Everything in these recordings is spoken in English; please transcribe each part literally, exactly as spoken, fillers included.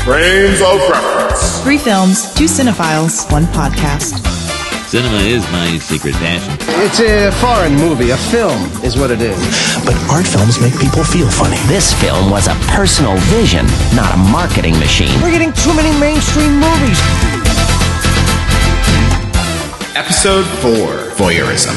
Frames of Reference. Three films, two cinephiles, one podcast. Cinema is my secret passion. It's a foreign movie. A film is what it is. But art films make people feel funny. This film was a personal vision, not a marketing machine. We're getting too many mainstream movies. Episode four, Voyeurism.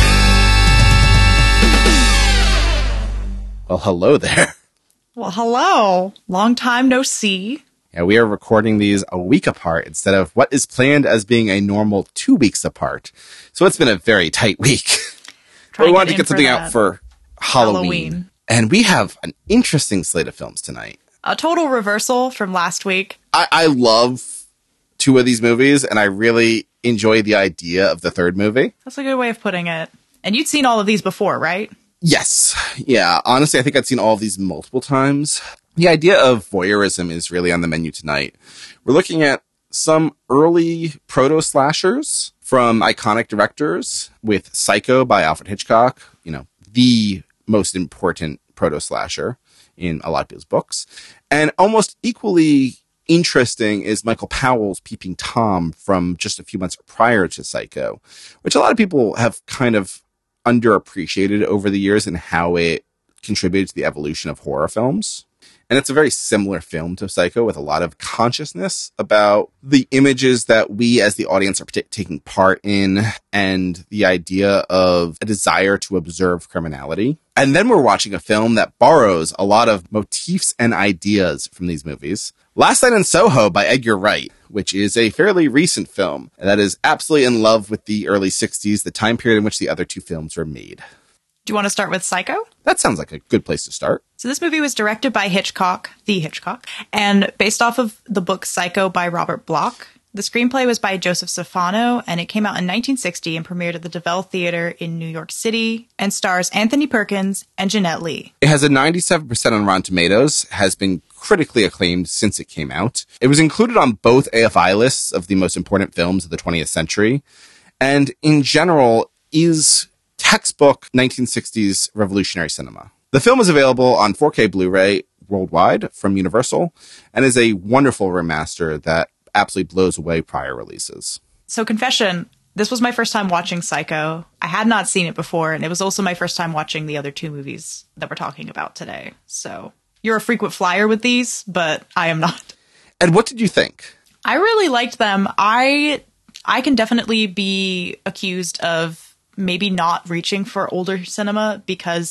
Well, hello there. Well, hello. Long time no see. Yeah, we are recording these a week apart instead of what is planned as being a normal two weeks apart. So it's been a very tight week. But we wanted to get something out for Halloween. Halloween. And we have an interesting slate of films tonight. A total reversal from last week. I, I love two of these movies, and I really enjoy the idea of the third movie. That's a good way of putting it. And you'd seen all of these before, right? Yes. Yeah. Honestly, I think I'd seen all of these multiple times. The idea of voyeurism is really on the menu tonight. We're looking at some early proto-slashers from iconic directors, with Psycho by Alfred Hitchcock, you know, the most important proto-slasher in a lot of people's books. And almost equally interesting is Michael Powell's Peeping Tom from just a few months prior to Psycho, which a lot of people have kind of underappreciated over the years and how it contributed to the evolution of horror films. And it's a very similar film to Psycho, with a lot of consciousness about the images that we as the audience are t- taking part in, and the idea of a desire to observe criminality. And then we're watching a film that borrows a lot of motifs and ideas from these movies. Last Night in Soho by Edgar Wright, which is a fairly recent film that is absolutely in love with the early sixties, the time period in which the other two films were made. Do you want to start with Psycho? That sounds like a good place to start. So this movie was directed by Hitchcock, the Hitchcock, and based off of the book Psycho by Robert Bloch. The screenplay was by Joseph Stefano, and it came out in nineteen sixty and premiered at the DeVille Theater in New York City, and stars Anthony Perkins and Jeanette Lee. It has a ninety-seven percent on Rotten Tomatoes, has been critically acclaimed since it came out. It was included on both A F I lists of the most important films of the twentieth century, and in general is textbook nineteen sixties revolutionary cinema. The film is available on four K Blu-ray worldwide from Universal, and is a wonderful remaster that absolutely blows away prior releases. So confession, this was my first time watching Psycho. I had not seen it before, and it was also my first time watching the other two movies that we're talking about today. So you're a frequent flyer with these, but I am not. And what did you think? I really liked them. I I can definitely be accused of maybe not reaching for older cinema, because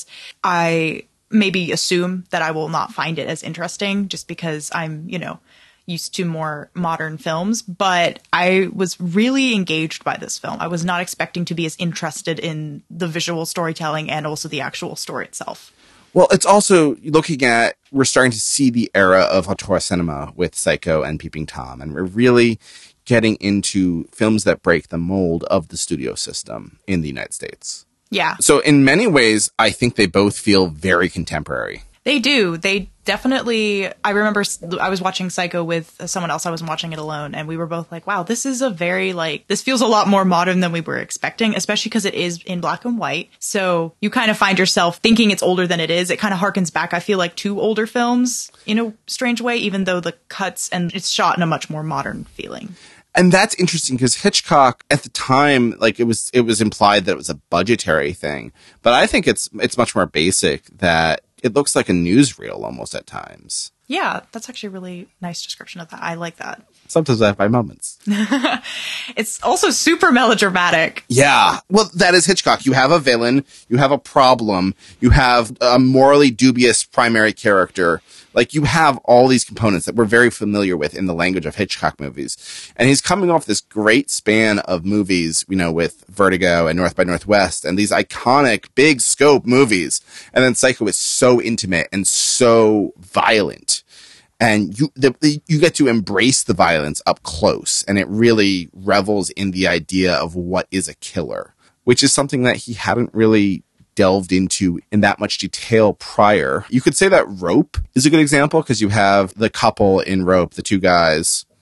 I maybe assume that I will not find it as interesting just because I'm, you know, used to more modern films. But I was really engaged by this film. I was not expecting to be as interested in the visual storytelling and also the actual story itself. Well, it's also looking at, we're starting to see the era of auteur cinema with Psycho and Peeping Tom, and we're really getting into films that break the mold of the studio system in the United States. Yeah. So in many ways, I think they both feel very contemporary. They do. They definitely, I remember I was watching Psycho with someone else. I wasn't watching it alone. And we were both like, wow, this is a very like, this feels a lot more modern than we were expecting, especially because it is in black and white. So you kind of find yourself thinking it's older than it is. It kind of harkens back, I feel like, to older films in a strange way, even though the cuts and it's shot in a much more modern feeling. And that's interesting because Hitchcock at the time, like it was, it was implied that it was a budgetary thing, but I think it's, it's much more basic, that it looks like a newsreel almost at times. Yeah, that's actually a really nice description of that. I like that. Sometimes I have my moments. It's also super melodramatic. Yeah. Well, that is Hitchcock. You have a villain, you have a problem, you have a morally dubious primary character. Like, you have all these components that we're very familiar with in the language of Hitchcock movies. And he's coming off this great span of movies, you know, with Vertigo and North by Northwest and these iconic big scope movies. And then Psycho is so intimate and so violent. And you the, the, you get to embrace the violence up close, and it really revels in the idea of what is a killer, which is something that he hadn't really delved into in that much detail prior. You could say that Rope is a good example, because you have the couple in Rope, the two guys,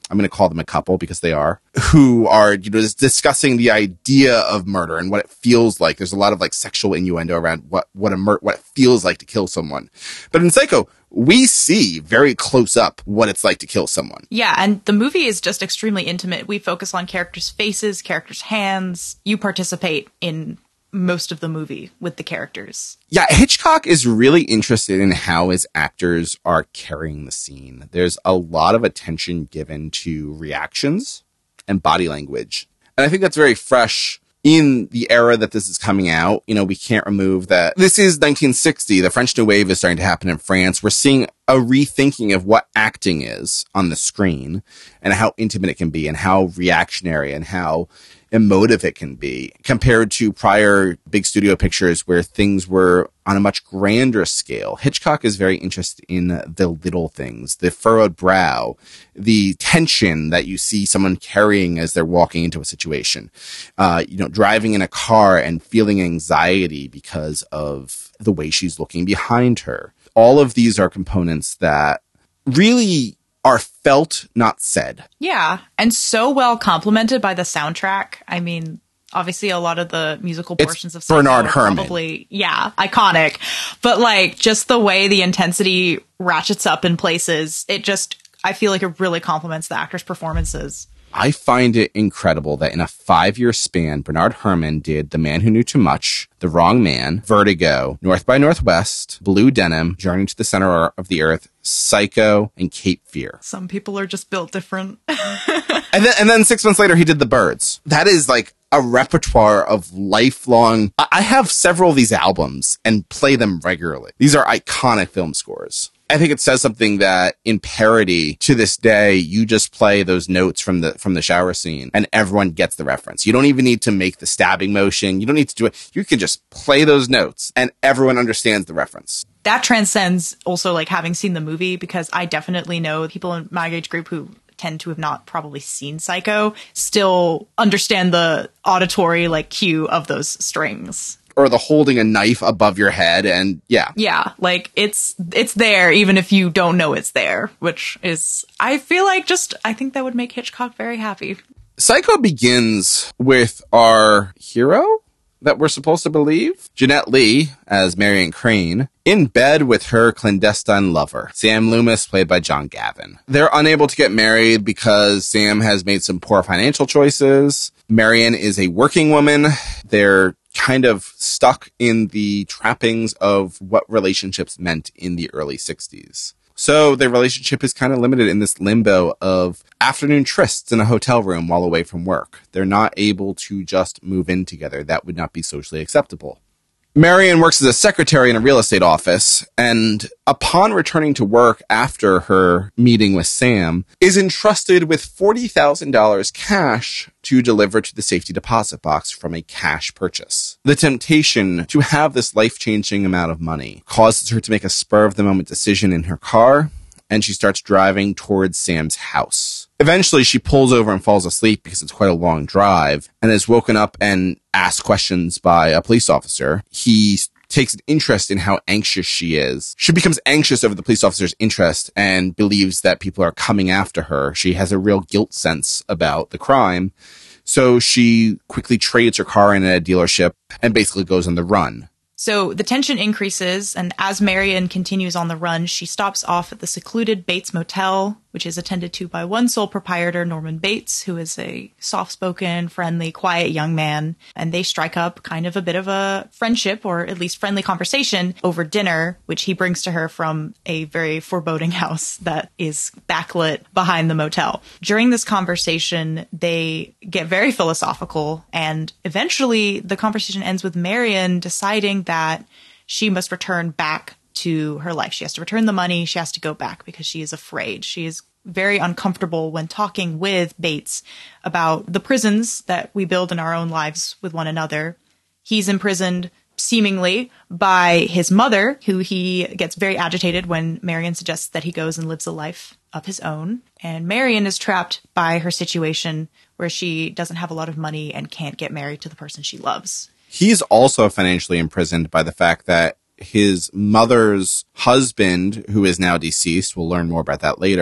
I'm going to call them a couple because they are, who are, you know, just discussing the idea of murder and what it feels like. There's a lot of like sexual innuendo around what, what a mur- what it feels like to kill someone. But in Psycho, we see very close up what it's like to kill someone. Yeah, and the movie is just extremely intimate. We focus on characters' faces, characters' hands. You participate in most of the movie with the characters. Yeah, Hitchcock is really interested in how his actors are carrying the scene. There's a lot of attention given to reactions and body language. And I think that's very fresh in the era that this is coming out. You know, we can't remove that this is nineteen sixty. The French New Wave is starting to happen in France. We're seeing a rethinking of what acting is on the screen and how intimate it can be and how reactionary and how emotive it can be compared to prior big studio pictures where things were on a much grander scale. Hitchcock is very interested in the little things, the furrowed brow, the tension that you see someone carrying as they're walking into a situation, uh, you know, driving in a car and feeling anxiety because of the way she's looking behind her. All of these are components that really are felt, not said. Yeah, and so well complemented by the soundtrack. I mean, obviously a lot of the musical It's portions of Psycho Bernard are Herrmann. probably, yeah, iconic. But like just the way the intensity ratchets up in places, it just, I feel like it really complements the actors' performances. I find it incredible that in a five-year span, Bernard Herrmann did The Man Who Knew Too Much, The Wrong Man, Vertigo, North by Northwest, Blue Denim, Journey to the Center of the Earth, Psycho, and Cape Fear. Some people are just built different. And then, and then six months later, he did The Birds. That is like a repertoire of lifelong... I I have several of these albums and play them regularly. These are iconic film scores. I think it says something that in parody to this day, you just play those notes from the from the shower scene and everyone gets the reference. You don't even need to make the stabbing motion. You don't need to do it. You can just play those notes and everyone understands the reference. That transcends also like having seen the movie, because I definitely know people in my age group who tend to have not probably seen Psycho still understand the auditory like cue of those strings. Or the holding a knife above your head, and yeah. Yeah, like it's it's there even if you don't know it's there, which is, I feel like just, I think that would make Hitchcock very happy. Psycho begins with our hero that we're supposed to believe, Jeanette Lee, as Marion Crane, in bed with her clandestine lover, Sam Loomis, played by John Gavin. They're unable to get married because Sam has made some poor financial choices. Marion is a working woman. They're kind of stuck in the trappings of what relationships meant in the early sixties. So their relationship is kind of limited in this limbo of afternoon trysts in a hotel room while away from work. They're not able to just move in together. That would not be socially acceptable. Marion works as a secretary in a real estate office, and upon returning to work after her meeting with Sam, is entrusted with forty thousand dollars cash to deliver to the safety deposit box from a cash purchase. The temptation to have this life-changing amount of money causes her to make a spur-of-the-moment decision in her car, and she starts driving towards Sam's house. Eventually, she pulls over and falls asleep because it's quite a long drive, and is woken up and asked questions by a police officer. He takes an interest in how anxious she is. She becomes anxious over the police officer's interest and believes that people are coming after her. She has a real guilt sense about the crime. So she quickly trades her car in at a dealership and basically goes on the run. So the tension increases, and as Marion continues on the run, she stops off at the secluded Bates Motel, which is attended to by one sole proprietor, Norman Bates, who is a soft-spoken, friendly, quiet young man. And they strike up kind of a bit of a friendship, or at least friendly conversation, over dinner, which he brings to her from a very foreboding house that is backlit behind the motel. During this conversation, they get very philosophical, and eventually the conversation ends with Marion deciding that she must return back to her life. She has to return the money. She has to go back because she is afraid. She is very uncomfortable when talking with Bates about the prisons that we build in our own lives with one another. He's imprisoned seemingly by his mother, who he gets very agitated when Marion suggests that he goes and lives a life of his own. And Marion is trapped by her situation where she doesn't have a lot of money and can't get married to the person she loves. He's also financially imprisoned by the fact that his mother's husband, who is now deceased, we'll learn more about that later,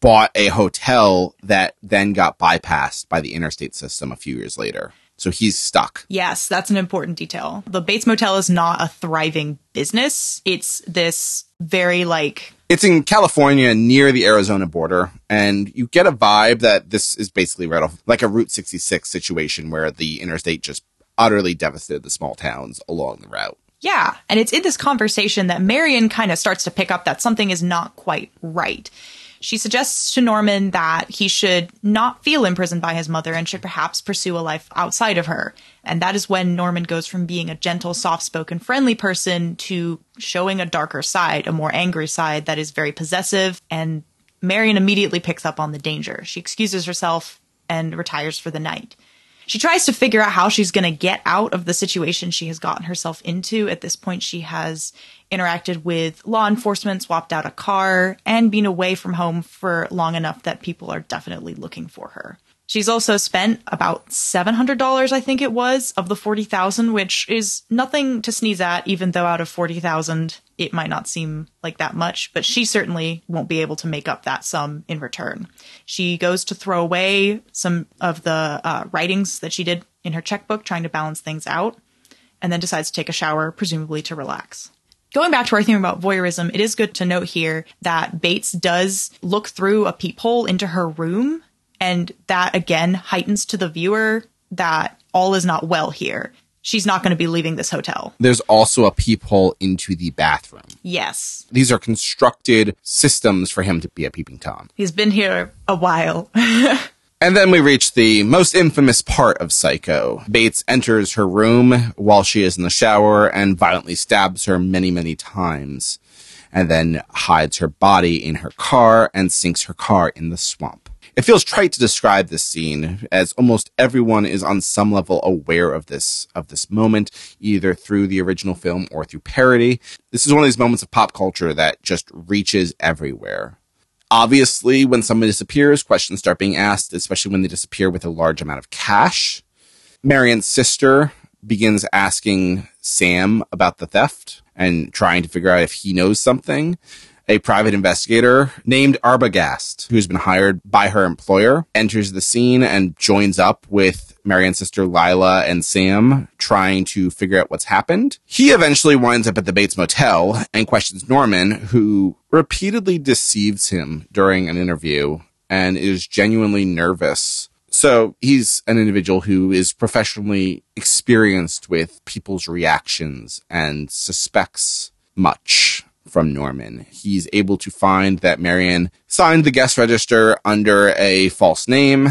bought a hotel that then got bypassed by the interstate system a few years later. So he's stuck. Yes, that's an important detail. The Bates Motel is not a thriving business. It's this very like... It's in California near the Arizona border, and you get a vibe that this is basically right off like a Route sixty-six situation where the interstate just utterly devastated the small towns along the route. Yeah, and it's in this conversation that Marion kind of starts to pick up that something is not quite right. She suggests to Norman that he should not feel imprisoned by his mother and should perhaps pursue a life outside of her. And that is when Norman goes from being a gentle, soft-spoken, friendly person to showing a darker side, a more angry side that is very possessive. And Marion immediately picks up on the danger. She excuses herself and retires for the night. She tries to figure out how she's going to get out of the situation she has gotten herself into. At this point, she has interacted with law enforcement, swapped out a car, and been away from home for long enough that people are definitely looking for her. She's also spent about seven hundred dollars, I think it was, of the forty thousand dollars, which is nothing to sneeze at, even though out of forty thousand dollars, it might not seem like that much, but she certainly won't be able to make up that sum in return. She goes to throw away some of the uh, writings that she did in her checkbook, trying to balance things out, and then decides to take a shower, presumably to relax. Going back to our theme about voyeurism, it is good to note here that Bates does look through a peephole into her room, and that, again, heightens to the viewer that all is not well here. She's not going to be leaving this hotel. There's also a peephole into the bathroom. Yes. These are constructed systems for him to be a peeping Tom. He's been here a while. And then we reach the most infamous part of Psycho. Bates enters her room while she is in the shower and violently stabs her many, many times, and then hides her body in her car and sinks her car in the swamp. It feels trite to describe this scene, as almost everyone is on some level aware of this of this moment, either through the original film or through parody. This is one of these moments of pop culture that just reaches everywhere. Obviously, when someone disappears, questions start being asked, especially when they disappear with a large amount of cash. Marion's sister begins asking Sam about the theft and trying to figure out if he knows something. A private investigator named Arbogast, who's been hired by her employer, enters the scene and joins up with Marion's sister Lila and Sam, trying to figure out what's happened. He eventually winds up at the Bates Motel and questions Norman, who repeatedly deceives him during an interview and is genuinely nervous. So he's an individual who is professionally experienced with people's reactions and suspects much from Norman. He's able to find that Marion signed the guest register under a false name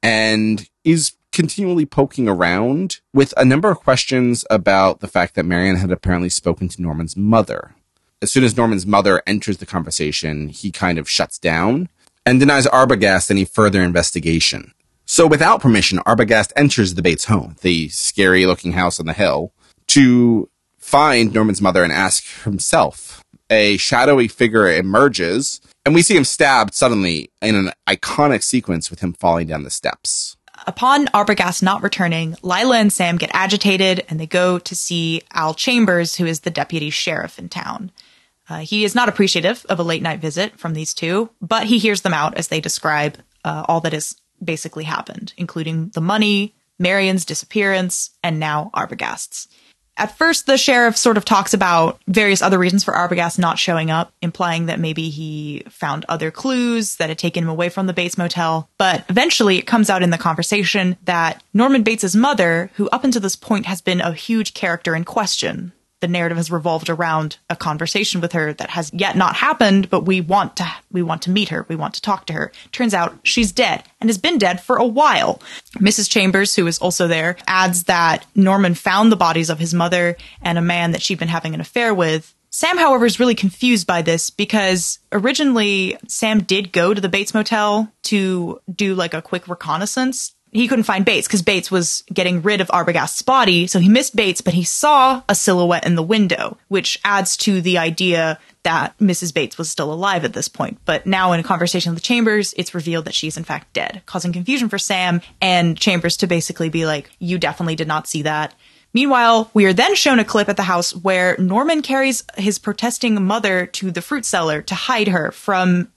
and is continually poking around with a number of questions about the fact that Marion had apparently spoken to Norman's mother. As soon as Norman's mother enters the conversation, he kind of shuts down and denies Arbogast any further investigation. So without permission, Arbogast enters the Bates home, the scary-looking house on the hill, to find Norman's mother and ask himself. A shadowy figure emerges, and we see him stabbed suddenly in an iconic sequence with him falling down the steps. Upon Arbogast not returning, Lila and Sam get agitated, and they go to see Al Chambers, who is the deputy sheriff in town. Uh, he is not appreciative of a late-night visit from these two, but he hears them out as they describe uh, all that has basically happened, including the money, Marion's disappearance, and now Arbogast's. At first, the sheriff sort of talks about various other reasons for Arbogast not showing up, implying that maybe he found other clues that had taken him away from the Bates Motel. But eventually, it comes out in the conversation that Norman Bates' mother, who up until this point has been a huge character in question, the narrative has revolved around a conversation with her that has yet not happened, but we want to we want to meet her. We want to talk to her. Turns out she's dead and has been dead for a while. Missus Chambers, who is also there, adds that Norman found the bodies of his mother and a man that she'd been having an affair with. Sam, however, is really confused by this because originally Sam did go to the Bates Motel to do like a quick reconnaissance. He couldn't find Bates because Bates was getting rid of Arbogast's body, so he missed Bates, but he saw a silhouette in the window, which adds to the idea that Missus Bates was still alive at this point. But now in a conversation with Chambers, it's revealed that she's in fact dead, causing confusion for Sam and Chambers to basically be like, you definitely did not see that. Meanwhile, we are then shown a clip at the house where Norman carries his protesting mother to the fruit cellar to hide her from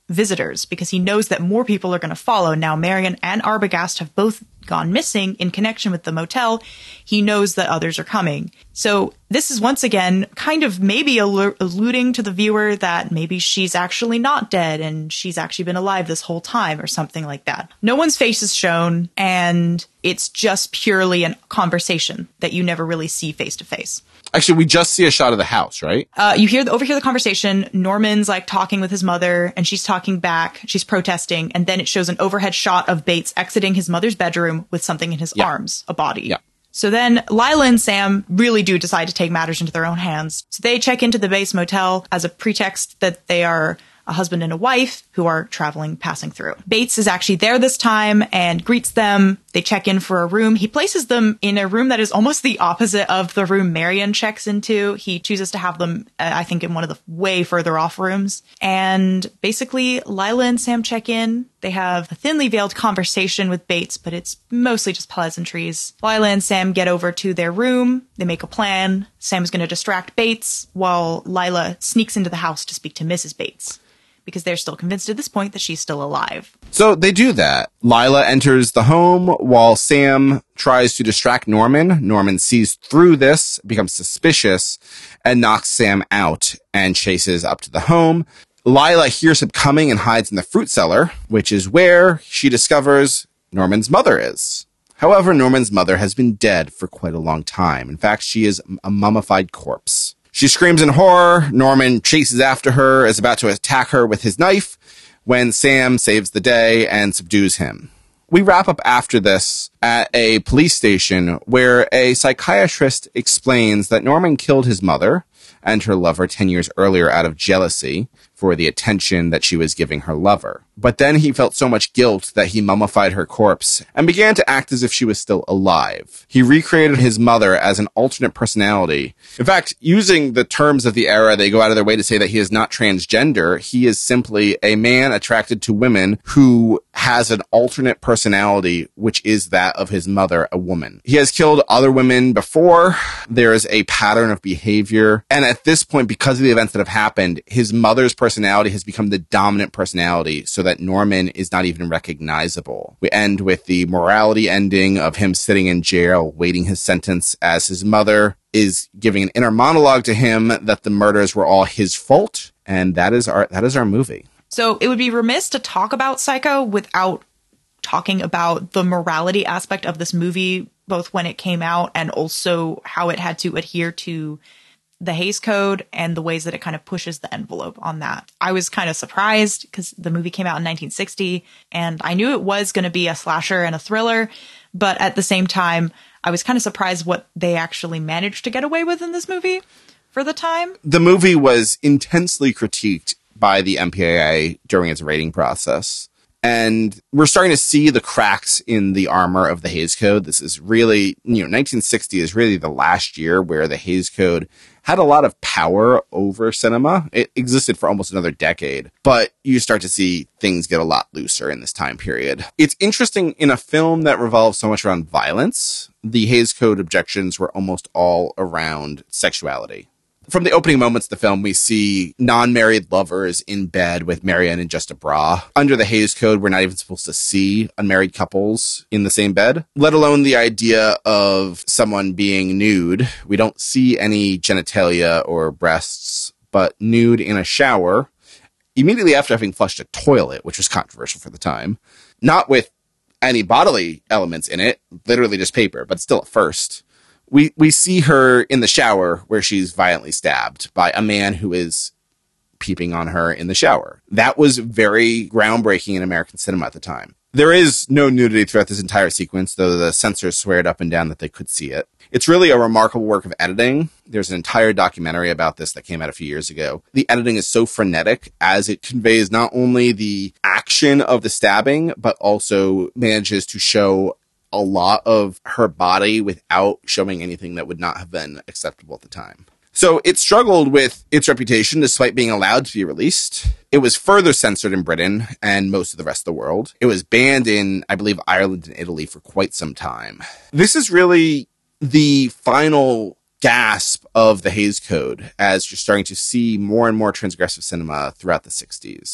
visitors because he knows that more people are going to follow. Now, Marion and Arbogast have both gone missing in connection with the motel. He knows that others are coming. So this is once again kind of maybe al- alluding to the viewer that maybe she's actually not dead and she's actually been alive this whole time or something like that. No one's face is shown, and it's just purely a conversation that you never really see face to face. Actually, we just see a shot of the house, right? Uh, you hear the, overhear the conversation. Norman's like talking with his mother, and she's talking back. She's protesting, and then it shows an overhead shot of Bates exiting his mother's bedroom with something in his Yeah. arms, a body. Yeah. So then Lila and Sam really do decide to take matters into their own hands. So they check into the Bates motel as a pretext that they are a husband and a wife who are traveling, passing through. Bates is actually there this time and greets them. They check in for a room. He places them in a room that is almost the opposite of the room Marion checks into. He chooses to have them, uh, I think, in one of the way further off rooms. And basically, Lila and Sam check in. They have a thinly veiled conversation with Bates, but it's mostly just pleasantries. Lila and Sam get over to their room. They make a plan. Sam's going to distract Bates while Lila sneaks into the house to speak to Missus Bates, because they're still convinced at this point that she's still alive. So they do that. Lila enters the home while Sam tries to distract Norman. Norman sees through this, becomes suspicious, and knocks Sam out and chases up to the home. Lila hears him coming and hides in the fruit cellar, which is where she discovers Norman's mother is. However, Norman's mother has been dead for quite a long time. In fact, she is a mummified corpse. She screams in horror. Norman chases after her, is about to attack her with his knife, when Sam saves the day and subdues him. We wrap up after this at a police station where a psychiatrist explains that Norman killed his mother and her lover ten years earlier out of jealousy for the attention that she was giving her lover. But then he felt so much guilt that he mummified her corpse and began to act as if she was still alive. He recreated his mother as an alternate personality. In fact, using the terms of the era, they go out of their way to say that he is not transgender. He is simply a man attracted to women who has an alternate personality, which is that of his mother, a woman. He has killed other women before. There is a pattern of behavior. And at this point, because of the events that have happened, his mother's personality has become the dominant personality, so that Norman is not even recognizable. We end with the morality ending of him sitting in jail, waiting his sentence, as his mother is giving an inner monologue to him that the murders were all his fault. And that is our, that is our movie. So it would be remiss to talk about Psycho without talking about the morality aspect of this movie, both when it came out and also how it had to adhere to the Hays Code and the ways that it kind of pushes the envelope on that. I was kind of surprised because the movie came out in nineteen sixty and I knew it was going to be a slasher and a thriller, but at the same time, I was kind of surprised what they actually managed to get away with in this movie for the time. The movie was intensely critiqued by the M P A A during its rating process. And we're starting to see the cracks in the armor of the Hays Code. This is really, you know, nineteen sixty is really the last year where the Hays Code had a lot of power over cinema. It existed for almost another decade, but you start to see things get a lot looser in this time period. It's interesting, in a film that revolves so much around violence, the Hays Code objections were almost all around sexuality. From the opening moments of the film, we see non-married lovers in bed with Marion in just a bra. Under the Hays Code, we're not even supposed to see unmarried couples in the same bed, let alone the idea of someone being nude. We don't see any genitalia or breasts, but nude in a shower immediately after having flushed a toilet, which was controversial for the time. Not with any bodily elements in it, literally just paper, but still at first. We we see her in the shower where she's violently stabbed by a man who is peeping on her in the shower. That was very groundbreaking in American cinema at the time. There is no nudity throughout this entire sequence, though the censors swear it up and down that they could see it. It's really a remarkable work of editing. There's an entire documentary about this that came out a few years ago. The editing is so frenetic as it conveys not only the action of the stabbing, but also manages to show a lot of her body without showing anything that would not have been acceptable at the time. So it struggled with its reputation despite being allowed to be released. It was further censored in Britain and most of the rest of the world. It was banned in, I believe, Ireland and Italy for quite some time. This is really the final gasp of the Hays Code as you're starting to see more and more transgressive cinema throughout the sixties.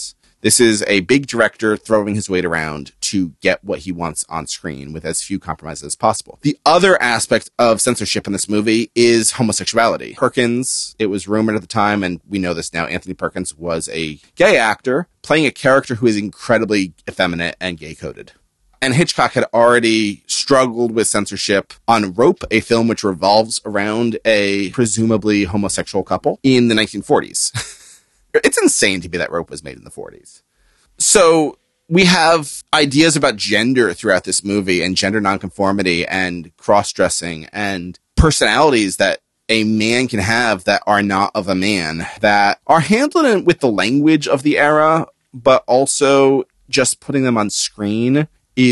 This is a big director throwing his weight around to get what he wants on screen with as few compromises as possible. The other aspect of censorship in this movie is homosexuality. Perkins, it was rumored at the time, and we know this now, Anthony Perkins was a gay actor playing a character who is incredibly effeminate and gay-coded. And Hitchcock had already struggled with censorship on Rope, a film which revolves around a presumably homosexual couple in the nineteen forties. It's insane to me that Rope was made in the forties. So we have ideas about gender throughout this movie and gender nonconformity and cross-dressing and personalities that a man can have that are not of a man, that are handled in, with the language of the era, but also just putting them on screen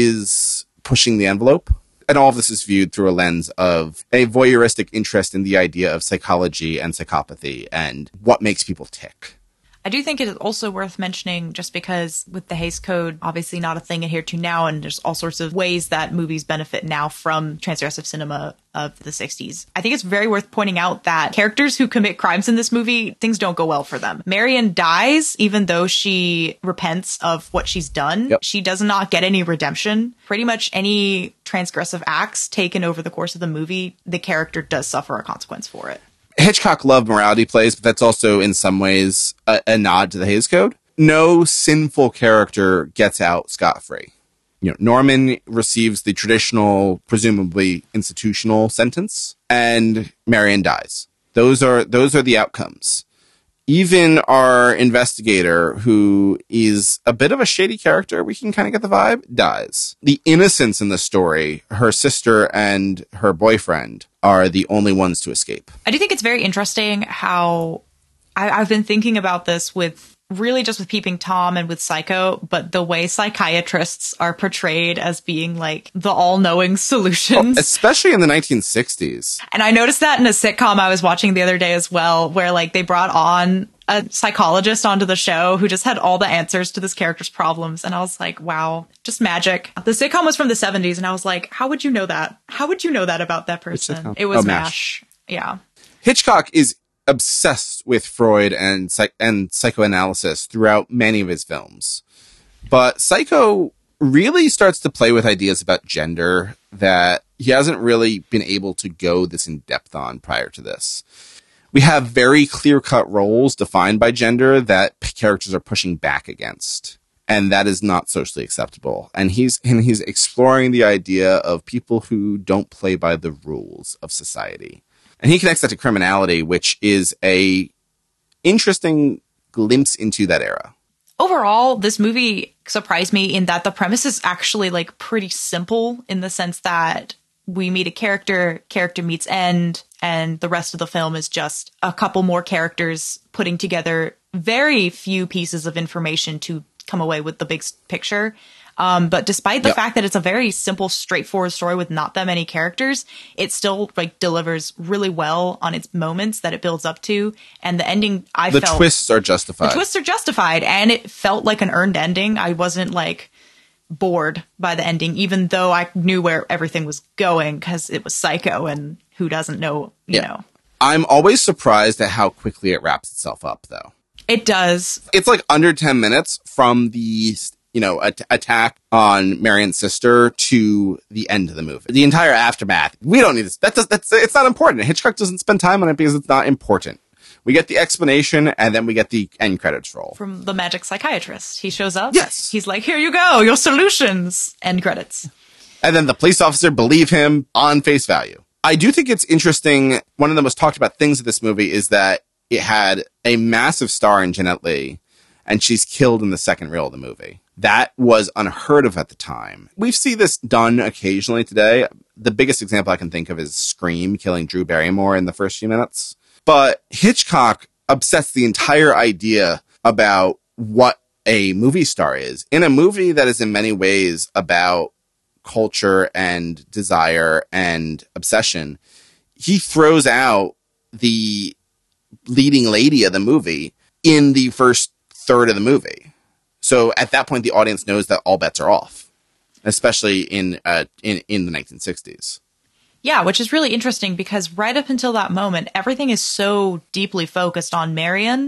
is pushing the envelope. And all of this is viewed through a lens of a voyeuristic interest in the idea of psychology and psychopathy and what makes people tick. I do think it is also worth mentioning, just because with the Hays Code, obviously not a thing adhered to now, and there's all sorts of ways that movies benefit now from transgressive cinema of the sixties. I think it's very worth pointing out that characters who commit crimes in this movie, things don't go well for them. Marion dies, even though she repents of what she's done. Yep. She does not get any redemption. Pretty much any transgressive acts taken over the course of the movie, the character does suffer a consequence for it. Hitchcock loved morality plays, but that's also in some ways a, a nod to the Hays Code. No sinful character gets out scot-free. You know, Norman receives the traditional, presumably institutional sentence, and Marion dies. Those are those are the outcomes. Even our investigator, who is a bit of a shady character, we can kind of get the vibe, dies. The innocents in the story, her sister and her boyfriend, are the only ones to escape. I do think it's very interesting how I, I've been thinking about this with really just with Peeping Tom and with Psycho, but the way psychiatrists are portrayed as being like the all-knowing solutions. Oh, especially in the nineteen sixties. And I noticed that in a sitcom I was watching the other day as well, where like they brought on a psychologist onto the show who just had all the answers to this character's problems. And I was like, wow, just magic. The sitcom was from the seventies, and I was like, how would you know that? How would you know that about that person? It was oh, MASH. Yeah. Hitchcock is obsessed with Freud and psych- and psychoanalysis throughout many of his films. But Psycho really starts to play with ideas about gender that he hasn't really been able to go this in depth on prior to this. We have very clear-cut roles defined by gender that p- characters are pushing back against. And that is not socially acceptable. And he's and he's exploring the idea of people who don't play by the rules of society. And he connects that to Criminality, which is a interesting glimpse into that era. Overall, this movie surprised me in that the premise is actually like pretty simple, in the sense that we meet a character, character meets end, and the rest of the film is just a couple more characters putting together very few pieces of information to come away with the big picture. Um, but despite the yep. fact that it's a very simple, straightforward story with not that many characters, it still like delivers really well on its moments that it builds up to. And the ending, I the felt... The twists are justified. The twists are justified. And it felt like an earned ending. I wasn't like bored by the ending, even though I knew where everything was going, because it was Psycho, and who doesn't know, you yeah. know. I'm always surprised at how quickly it wraps itself up, though. It does. It's like under ten minutes from the... you know, at- attack on Marion's sister to the end of the movie. The entire aftermath. We don't need this. That's, that's, it's not important. Hitchcock doesn't spend time on it because it's not important. We get the explanation, and then we get the end credits roll. From the magic psychiatrist. He shows up. Yes. He's like, here you go, your solutions. End credits. And then the police officer believe him on face value. I do think it's interesting. One of the most talked about things of this movie is that it had a massive star in Jeanette Lee, and she's killed in the second reel of the movie. That was unheard of at the time. We see this done occasionally today. The biggest example I can think of is Scream killing Drew Barrymore in the first few minutes. But Hitchcock upsets the entire idea about what a movie star is. In a movie that is in many ways about culture and desire and obsession, he throws out the leading lady of the movie in the first third of the movie. So at that point, the audience knows that all bets are off, especially in uh, in, in the nineteen sixties. Yeah, which is really interesting because right up until that moment, everything is so deeply focused on Marion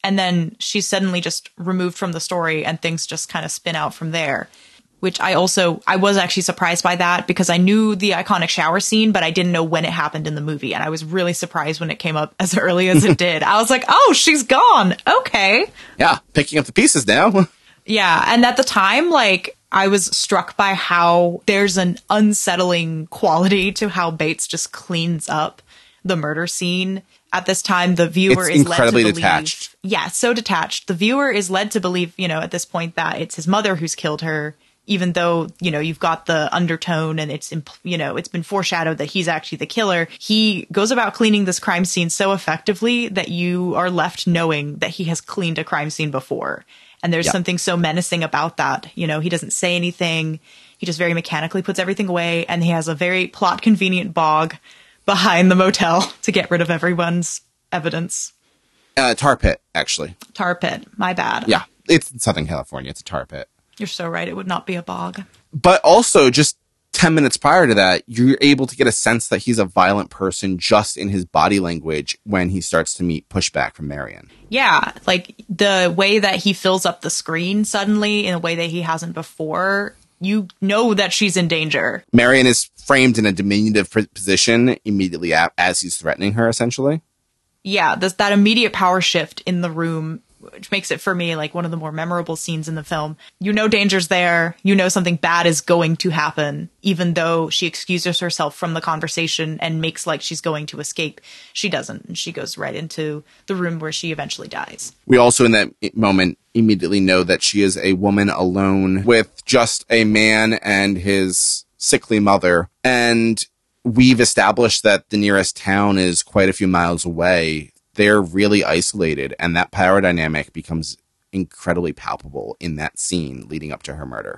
And then she's suddenly just removed from the story and things just kind of spin out from there. Which I also, I was actually surprised by that because I knew the iconic shower scene, but I didn't know when it happened in the movie. And I was really surprised when it came up as early as it did. I was like, oh, she's gone. Okay. Yeah, picking up the pieces now. Yeah. And at the time, like, I was struck by how there's an unsettling quality to how Bates just cleans up the murder scene. At this time, the viewer it's is led to believe... detached. Yeah, so detached. The viewer is led to believe, you know, at this point that it's his mother who's killed her, even though, you know, you've got the undertone and it's, you know, it's been foreshadowed that he's actually the killer. He goes about cleaning this crime scene so effectively that you are left knowing that he has cleaned a crime scene before. And there's yep. something so menacing about that. You know, he doesn't say anything. He just very mechanically puts everything away. And he has a very plot convenient bog behind the motel to get rid of everyone's evidence. Uh, tar pit, actually. Tar pit. My bad. Yeah. It's in Southern California. It's a tar pit. You're so right. It would not be a bog. But also, just ten minutes prior to that, you're able to get a sense that he's a violent person just in his body language when he starts to meet pushback from Marion. Yeah. Like the way that he fills up the screen suddenly in a way that he hasn't before, you know that she's in danger. Marion is framed in a diminutive position immediately as he's threatening her, essentially. Yeah, this, that immediate power shift in the room, which makes it, for me, like one of the more memorable scenes in the film. You know danger's there. You know something bad is going to happen. Even though she excuses herself from the conversation and makes like she's going to escape, she doesn't. And she goes right into the room where she eventually dies. We also, in that moment, immediately know that she is a woman alone with just a man and his sickly mother. And we've established that the nearest town is quite a few miles away. They're really isolated, and that power dynamic becomes incredibly palpable in that scene leading up to her murder.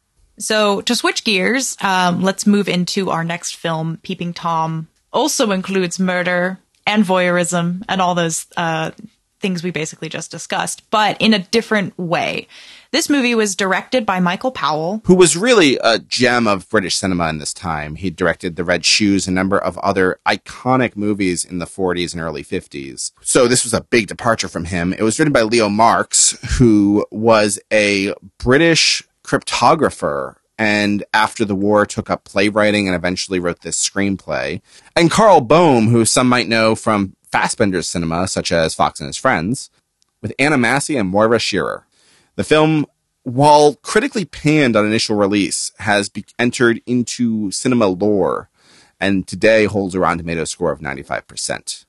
So to switch gears, um, let's move into our next film. Peeping Tom also includes murder and voyeurism and all those uh, things we basically just discussed, but in a different way. This movie was directed by Michael Powell, who was really a gem of British cinema in this time. He directed The Red Shoes, a number of other iconic movies in the forties and early fifties. So this was a big departure from him. It was written by Leo Marks, who was a British cryptographer and after the war took up playwriting and eventually wrote this screenplay. And Carl Bohm, who some might know from Fassbender's cinema, such as Fox and His Friends, with Anna Massey and Moira Shearer. The film, while critically panned on initial release, has be- entered into cinema lore and today holds a Rotten Tomatoes score of ninety-five percent.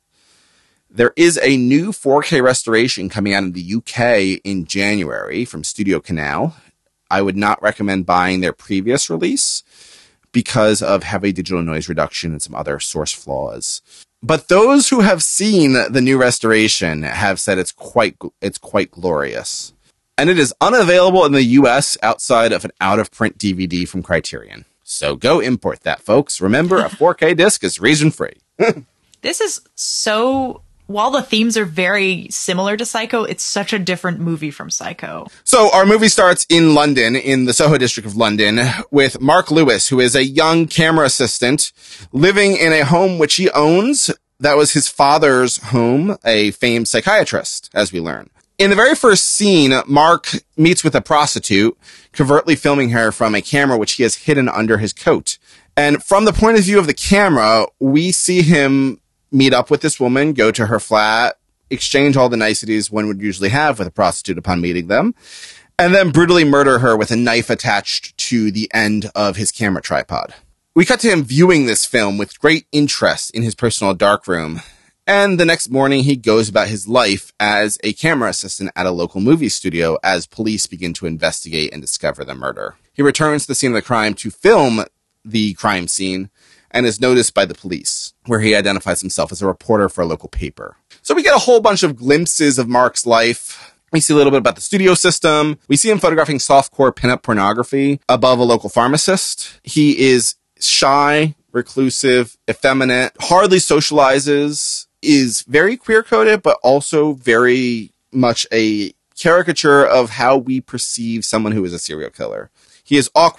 There is a new four K restoration coming out in the U K in January from Studio Canal. I would not recommend buying their previous release because of heavy digital noise reduction and some other source flaws. But those who have seen the new restoration have said it's quite it's quite glorious. And it is unavailable in the U S outside of an out-of-print D V D from Criterion. So go import that, folks. Remember, a four K disc is region-free. This is so... While the themes are very similar to Psycho, it's such a different movie from Psycho. So our movie starts in London, in the Soho district of London, with Mark Lewis, who is a young camera assistant living in a home which he owns. That was his father's home, a famed psychiatrist, as we learn. In the very first scene, Mark meets with a prostitute, covertly filming her from a camera which he has hidden under his coat. And from the point of view of the camera, we see him meet up with this woman, go to her flat, exchange all the niceties one would usually have with a prostitute upon meeting them, and then brutally murder her with a knife attached to the end of his camera tripod. We cut to him viewing this film with great interest in his personal darkroom, and the next morning he goes about his life as a camera assistant at a local movie studio as police begin to investigate and discover the murder. He returns to the scene of the crime to film the crime scene, and is noticed by the police, where he identifies himself as a reporter for a local paper. So we get a whole bunch of glimpses of Mark's life. We see a little bit about the studio system. We see him photographing softcore pinup pornography above a local pharmacist. He is shy, reclusive, effeminate, hardly socializes, is very queer-coded, but also very much a caricature of how we perceive someone who is a serial killer. He is awkward,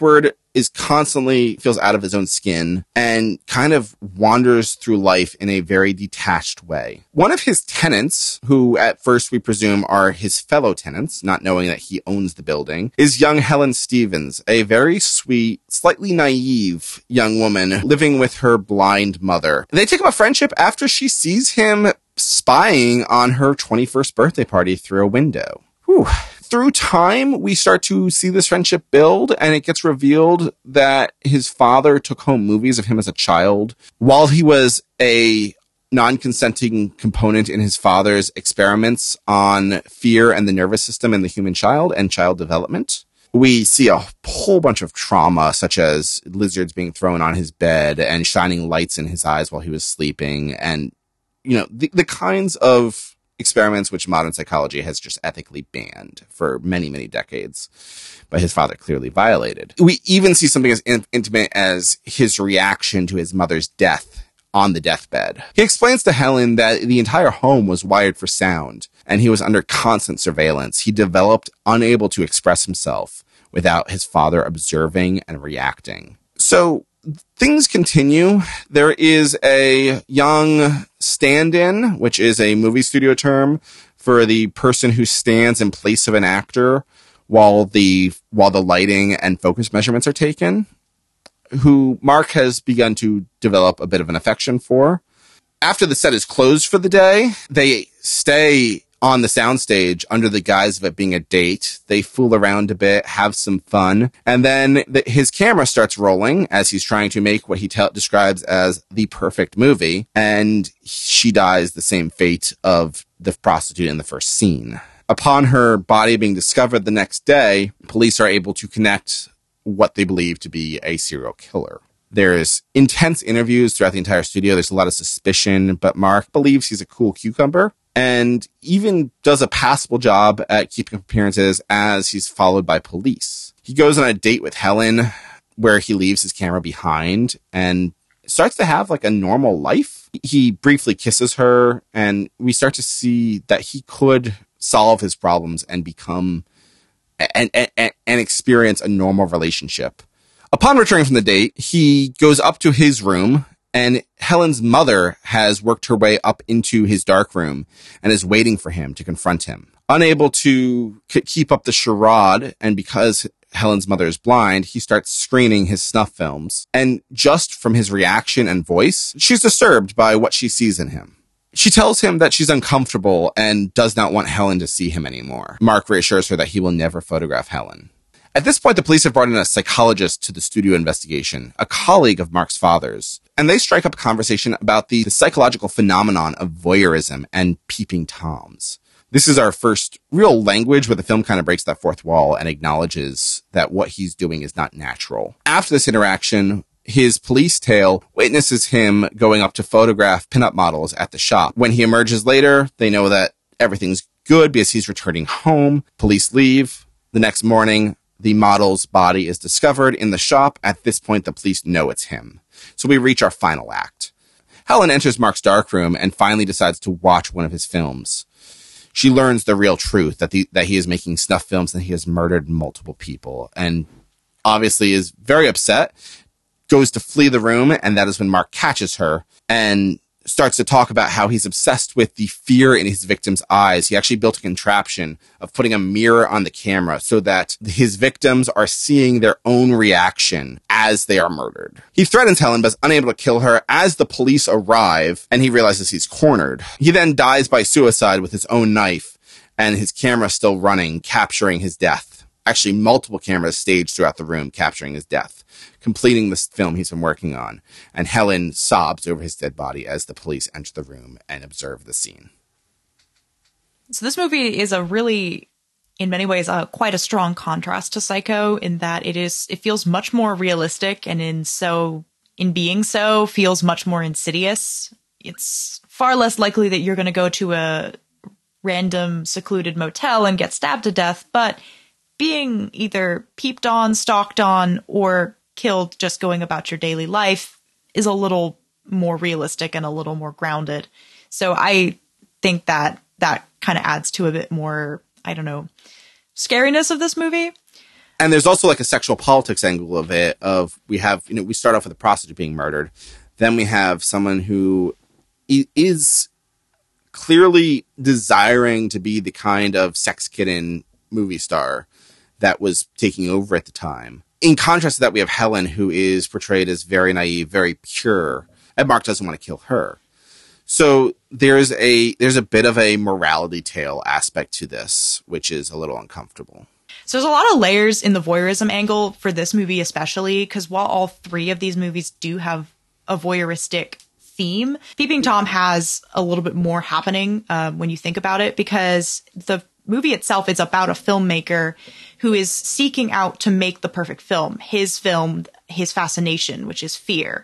is constantly feels out of his own skin and kind of wanders through life in a very detached way. One of his tenants, who at first we presume are his fellow tenants, not knowing that he owns the building, is young Helen Stevens, a very sweet, slightly naive young woman living with her blind mother. They take up a friendship after she sees him spying on her twenty-first birthday party through a window. Whew. Through time, we start to see this friendship build, and it gets revealed that his father took home movies of him as a child while he was a non-consenting component in his father's experiments on fear and the nervous system in the human child and child development. We see a whole bunch of trauma, such as lizards being thrown on his bed and shining lights in his eyes while he was sleeping, and, you know, the, the kinds of experiments which modern psychology has just ethically banned for many, many decades, but his father clearly violated. We even see something as in- intimate as his reaction to his mother's death on the deathbed. He explains to Helen that the entire home was wired for sound, and he was under constant surveillance. He developed unable to express himself without his father observing and reacting. So things continue. There is a young stand-in, which is a movie studio term for the person who stands in place of an actor while the while the lighting and focus measurements are taken, who Mark has begun to develop a bit of an affection for. After the set is closed for the day, they stay on the soundstage under the guise of it being a date. They fool around a bit, have some fun, and then the, his camera starts rolling as he's trying to make what he te- describes as the perfect movie, and she dies the same fate of the prostitute in the first scene. Upon her body being discovered the next day, police are able to connect what they believe to be a serial killer. There's intense interviews throughout the entire studio. There's a lot of suspicion, but Mark believes he's a cool cucumber and even does a passable job at keeping appearances as he's followed by police. He goes on a date with Helen where he leaves his camera behind and starts to have like a normal life. He briefly kisses her, and we start to see that he could solve his problems and become and, and, and experience a normal relationship. Upon returning from the date, he goes up to his room, and Helen's mother has worked her way up into his dark room and is waiting for him to confront him. Unable to k- keep up the charade, and because Helen's mother is blind, he starts screening his snuff films. And just from his reaction and voice, she's disturbed by what she sees in him. She tells him that she's uncomfortable and does not want Helen to see him anymore. Mark reassures her that he will never photograph Helen. At this point, the police have brought in a psychologist to the studio investigation, a colleague of Mark's father's, and they strike up a conversation about the, the psychological phenomenon of voyeurism and peeping toms. This is our first real language where the film kind of breaks that fourth wall and acknowledges that what he's doing is not natural. After this interaction, his police tail witnesses him going up to photograph pinup models at the shop. When he emerges later, they know that everything's good because he's returning home. Police leave. The next morning, the model's body is discovered in the shop. At this point, the police know it's him. So we reach our final act. Helen enters Mark's darkroom and finally decides to watch one of his films. She learns the real truth, that the, that he is making snuff films and he has murdered multiple people, and obviously is very upset, goes to flee the room, and that is when Mark catches her and starts to talk about how he's obsessed with the fear in his victims' eyes. He actually built a contraption of putting a mirror on the camera so that his victims are seeing their own reaction as they are murdered. He threatens Helen, but is unable to kill her as the police arrive, and he realizes he's cornered. He then dies by suicide with his own knife, and his camera still running, capturing his death. Actually, multiple cameras staged throughout the room, capturing his death, completing this film he's been working on. And Helen sobs over his dead body as the police enter the room and observe the scene. So this movie is a really, in many ways, uh, quite a strong contrast to Psycho in that it is, it feels much more realistic, and in so, in being so, feels much more insidious. It's far less likely that you're going to go to a random secluded motel and get stabbed to death, but being either peeped on, stalked on, or killed just going about your daily life is a little more realistic and a little more grounded. So I think that that kind of adds to a bit more, I don't know, scariness of this movie. And there's also like a sexual politics angle of it, of we have, you know, we start off with a prostitute being murdered. Then we have someone who is clearly desiring to be the kind of sex kitten movie star that was taking over at the time. In contrast to that, we have Helen, who is portrayed as very naive, very pure, and Mark doesn't want to kill her. So there's a there's a bit of a morality tale aspect to this, which is a little uncomfortable. So there's a lot of layers in the voyeurism angle for this movie especially, because while all three of these movies do have a voyeuristic theme, Peeping Tom has a little bit more happening um, when you think about it, because the movie itself is about a filmmaker who is seeking out to make the perfect film, his film, his fascination, which is fear.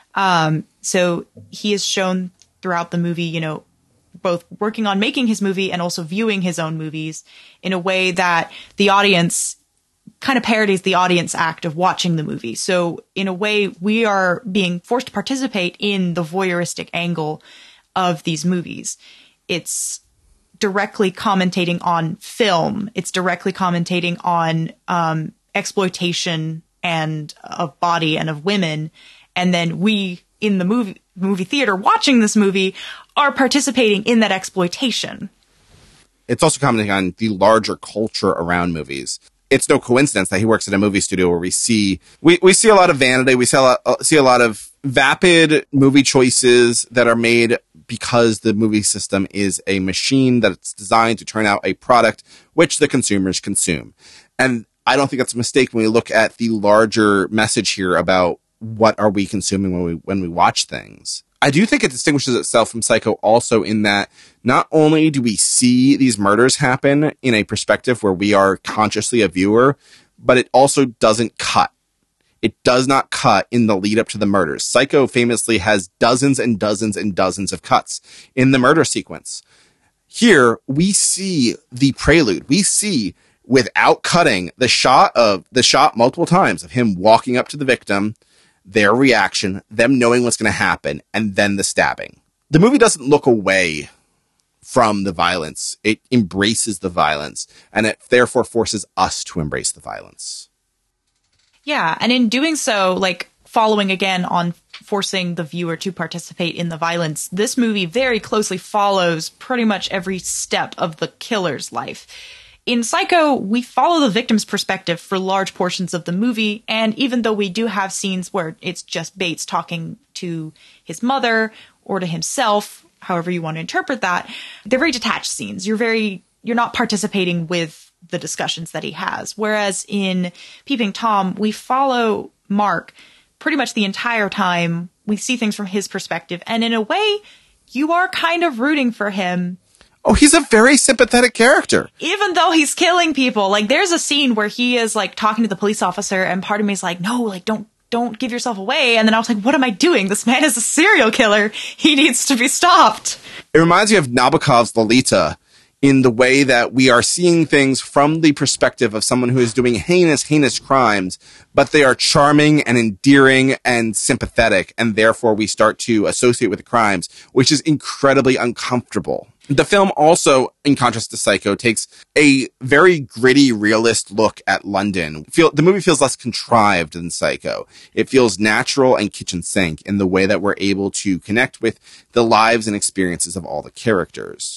Um, so he is shown throughout the movie, you know, both working on making his movie and also viewing his own movies in a way that the audience kind of parodies the audience act of watching the movie. So in a way, we are being forced to participate in the voyeuristic angle of these movies. It's directly commentating on film. It's directly commentating on um, exploitation and of body and of women. And then we in the movie movie theater watching this movie are participating in that exploitation. It's also commenting on the larger culture around movies. It's no coincidence that he works at a movie studio where we see we, we see a lot of vanity. We see a lot, uh, see a lot of vapid movie choices that are made because the movie system is a machine that's designed to turn out a product which the consumers consume. And I don't think that's a mistake when we look at the larger message here about what are we consuming when we when we watch things. I do think it distinguishes itself from Psycho also in that not only do we see these murders happen in a perspective where we are consciously a viewer, but it also doesn't cut. It does not cut in the lead up to the murders. Psycho famously has dozens and dozens and dozens of cuts in the murder sequence. Here, we see the prelude. We see, without cutting, the shot of the shot multiple times of him walking up to the victim, their reaction, them knowing what's going to happen, and then the stabbing. The movie doesn't look away from the violence. It embraces the violence, and it therefore forces us to embrace the violence. Yeah, and in doing so, like following again on forcing the viewer to participate in the violence, this movie very closely follows pretty much every step of the killer's life. In Psycho, we follow the victim's perspective for large portions of the movie, and even though we do have scenes where it's just Bates talking to his mother or to himself, however you want to interpret that, they're very detached scenes. You're very, you're not participating with the discussions that he has. Whereas in Peeping Tom, we follow Mark pretty much the entire time. We see things from his perspective, and in a way, you are kind of rooting for him. Oh, he's a very sympathetic character. Even though he's killing people. Like, there's a scene where he is, like, talking to the police officer, and part of me is like, no, like, don't, don't give yourself away. And then I was like, what am I doing? This man is a serial killer. He needs to be stopped. It reminds me of Nabokov's Lolita in the way that we are seeing things from the perspective of someone who is doing heinous, heinous crimes, but they are charming and endearing and sympathetic, and therefore we start to associate with the crimes, which is incredibly uncomfortable. The film also, in contrast to Psycho, takes a very gritty, realist look at London. Feel, the movie feels less contrived than Psycho. It feels natural and kitchen sink in the way that we're able to connect with the lives and experiences of all the characters.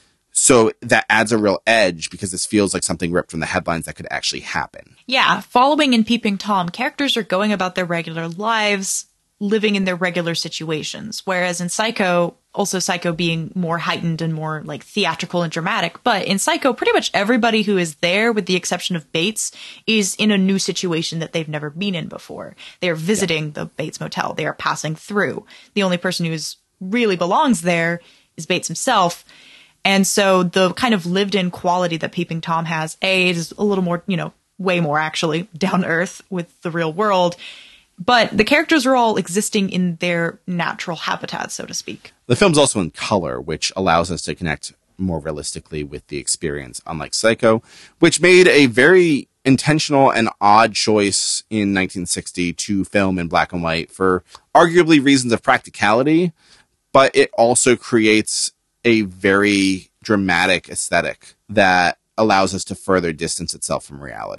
So that adds a real edge because this feels like something ripped from the headlines that could actually happen. Yeah, following in Peeping Tom, characters are going about their regular lives, living in their regular situations. Whereas in Psycho, also Psycho being more heightened and more like theatrical and dramatic. But in Psycho, pretty much everybody who is there, with the exception of Bates, is in a new situation that they've never been in before. They are visiting yeah. the Bates Motel. They are passing through. The only person who is really belongs there is Bates himself. And so the kind of lived-in quality that Peeping Tom has, A, is a little more, you know, way more actually down to earth with the real world. But the characters are all existing in their natural habitat, so to speak. The film's also in color, which allows us to connect more realistically with the experience, unlike Psycho, which made a very intentional and odd choice in nineteen sixty to film in black and white for arguably reasons of practicality, but it also creates a very dramatic aesthetic that allows us to further distance itself from reality.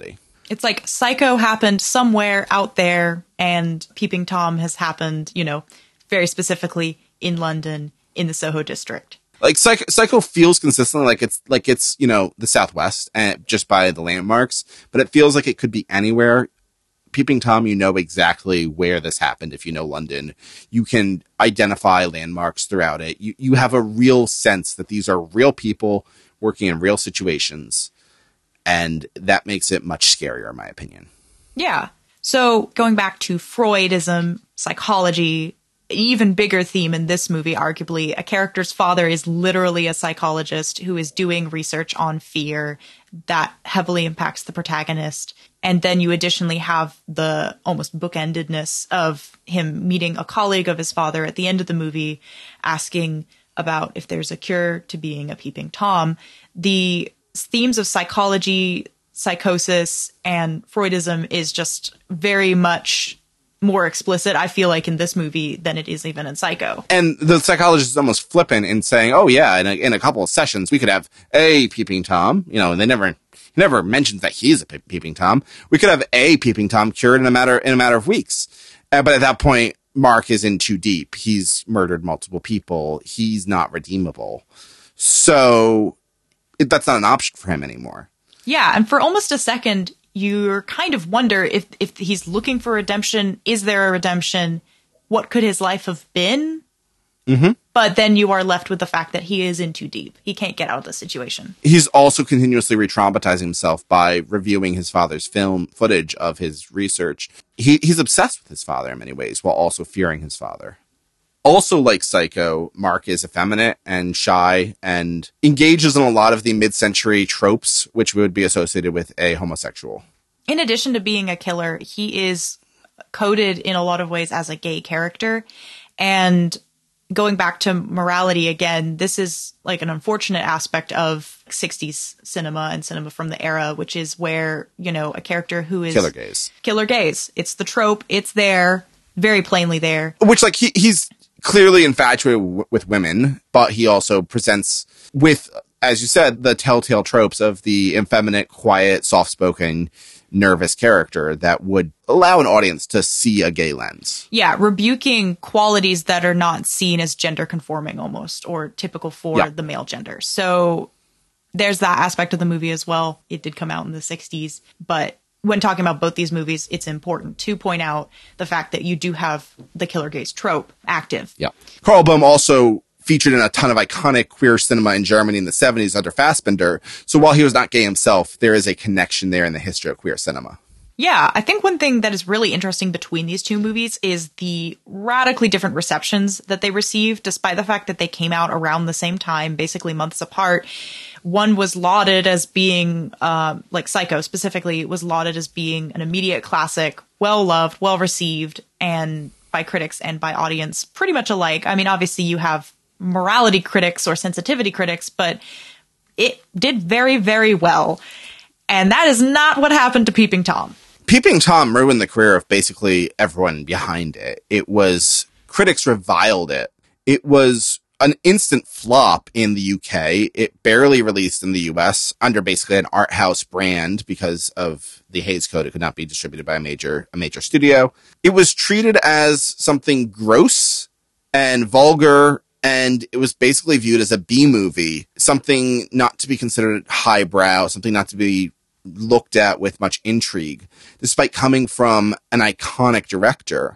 It's like Psycho happened somewhere out there, and Peeping Tom has happened, you know, very specifically in London, in the Soho district. Like Psycho, Psycho feels consistently like it's like it's you know the Southwest, and just by the landmarks, but it feels like it could be anywhere. Peeping Tom, you know exactly where this happened. If you know London, you can identify landmarks throughout it. You you have a real sense that these are real people working in real situations, and that makes it much scarier, in my opinion. Yeah. So going back to Freudism, psychology, an even bigger theme in this movie, arguably, a character's father is literally a psychologist who is doing research on fear that heavily impacts the protagonist. And then you additionally have the almost bookendedness of him meeting a colleague of his father at the end of the movie, asking about if there's a cure to being a Peeping Tom. The themes of psychology, psychosis, and Freudism is just very much more explicit, I feel like, in this movie than it is even in Psycho. And the psychologist is almost flippant in saying, oh yeah, in a, in a couple of sessions, we could have a Peeping Tom, you know, and they never, he never mentions that he's a pe- Peeping Tom. We could have a Peeping Tom cured in a matter, in a matter of weeks. Uh, but at that point, Mark is in too deep. He's murdered multiple people. He's not redeemable. So it, that's not an option for him anymore. Yeah. And for almost a second, you kind of wonder if, if he's looking for redemption. Is there a redemption? What could his life have been? Mm-hmm. But then you are left with the fact that he is in too deep. He can't get out of the situation. He's also continuously re-traumatizing himself by reviewing his father's film footage of his research. He, he's obsessed with his father in many ways, while also fearing his father. Also, like Psycho, Mark is effeminate and shy and engages in a lot of the mid-century tropes, which would be associated with a homosexual. In addition to being a killer, he is coded in a lot of ways as a gay character. And going back to morality again, this is like an unfortunate aspect of sixties cinema and cinema from the era, which is where, you know, a character who is... Killer gays. Killer gays. It's the trope. It's there. Very plainly there. Which, like, he he's clearly infatuated w- with women, but he also presents with, as you said, the telltale tropes of the effeminate, quiet, soft-spoken, nervous character that would allow an audience to see a gay lens. Yeah, rebuking qualities that are not seen as gender conforming almost, or typical for yeah. the male gender. So there's that aspect of the movie as well. It did come out in the sixties, but when talking about both these movies, it's important to point out the fact that you do have the killer gaze trope active. Yeah. Karl Böhm also featured in a ton of iconic queer cinema in Germany in the seventies under Fassbinder. So while he was not gay himself, there is a connection there in the history of queer cinema. Yeah, I think one thing that is really interesting between these two movies is the radically different receptions that they received, despite the fact that they came out around the same time, basically months apart. One was lauded as being, um, like Psycho specifically, was lauded as being an immediate classic, well-loved, well-received, and by critics and by audience pretty much alike. I mean, obviously you have morality critics or sensitivity critics, but it did very, very well. And that is not what happened to Peeping Tom. Peeping Tom ruined the career of basically everyone behind it. It was, critics reviled it. It was an instant flop in the U K. It barely released in the U S under basically an art house brand because of the Hays Code. It could not be distributed by a major, a major studio. It was treated as something gross and vulgar, and it was basically viewed as a B movie, something not to be considered highbrow, something not to be looked at with much intrigue, despite coming from an iconic director.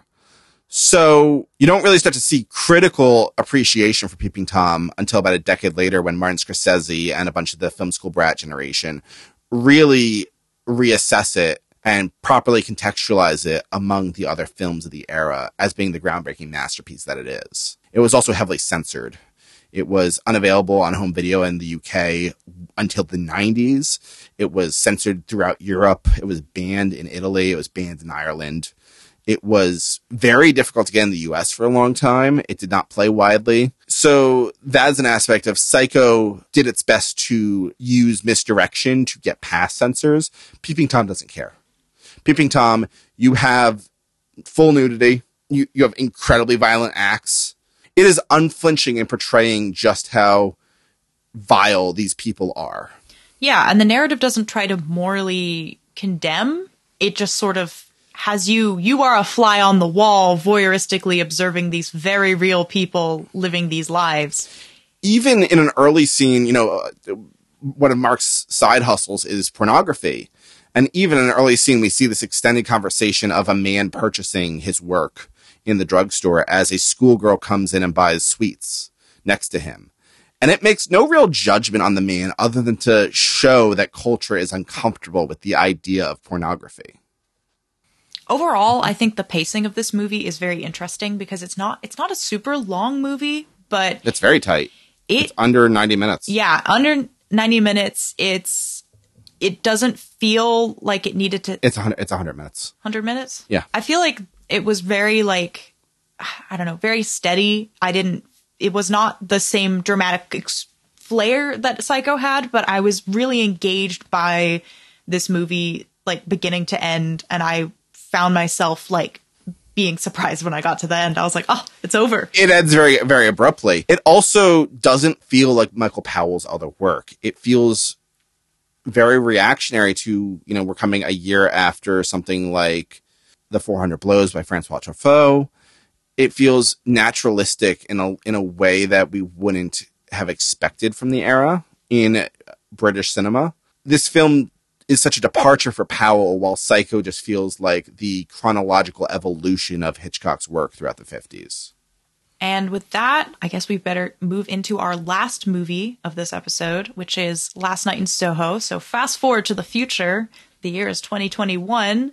So you don't really start to see critical appreciation for Peeping Tom until about a decade later, when Martin Scorsese and a bunch of the film school brat generation really reassess it and properly contextualize it among the other films of the era as being the groundbreaking masterpiece that it is. It was also heavily censored. It was unavailable on home video in the U K until the nineties. It was censored throughout Europe. It was banned in Italy. It was banned in Ireland. It was very difficult to get in the U S for a long time. It did not play widely. So that's an aspect of Psycho did its best to use misdirection to get past censors. Peeping Tom doesn't care. Peeping Tom, you have full nudity. You, you have incredibly violent acts. It is unflinching in portraying just how vile these people are. Yeah, and the narrative doesn't try to morally condemn. It just sort of has you, you are a fly on the wall, voyeuristically observing these very real people living these lives. Even in an early scene, you know, uh, one of Mark's side hustles is pornography. And even in an early scene, we see this extended conversation of a man purchasing his work in the drugstore as a schoolgirl comes in and buys sweets next to him. And it makes no real judgment on the man other than to show that culture is uncomfortable with the idea of pornography. Overall, I think the pacing of this movie is very interesting because it's not it's not a super long movie, but It's very tight. It, it's under ninety minutes. Yeah, under ninety minutes. It's it doesn't feel like it needed to. It's one hundred, it's one hundred minutes. one hundred minutes? Yeah. I feel like it was very like I don't know, very steady. I didn't it was not the same dramatic ex- flair that Psycho had, but I was really engaged by this movie like beginning to end, and I found myself like being surprised when I got to the end. I was like, oh, it's over. It ends very, very abruptly. It also doesn't feel like Michael Powell's other work. It feels very reactionary to, you know, we're coming a year after something like The four hundred Blows by Francois Truffaut. It feels naturalistic in a, in a way that we wouldn't have expected from the era in British cinema. This film is such a departure for Powell, while Psycho just feels like the chronological evolution of Hitchcock's work throughout the fifties. And with that, I guess we better move into our last movie of this episode, which is Last Night in Soho. So fast forward to the future. The year is twenty twenty-one.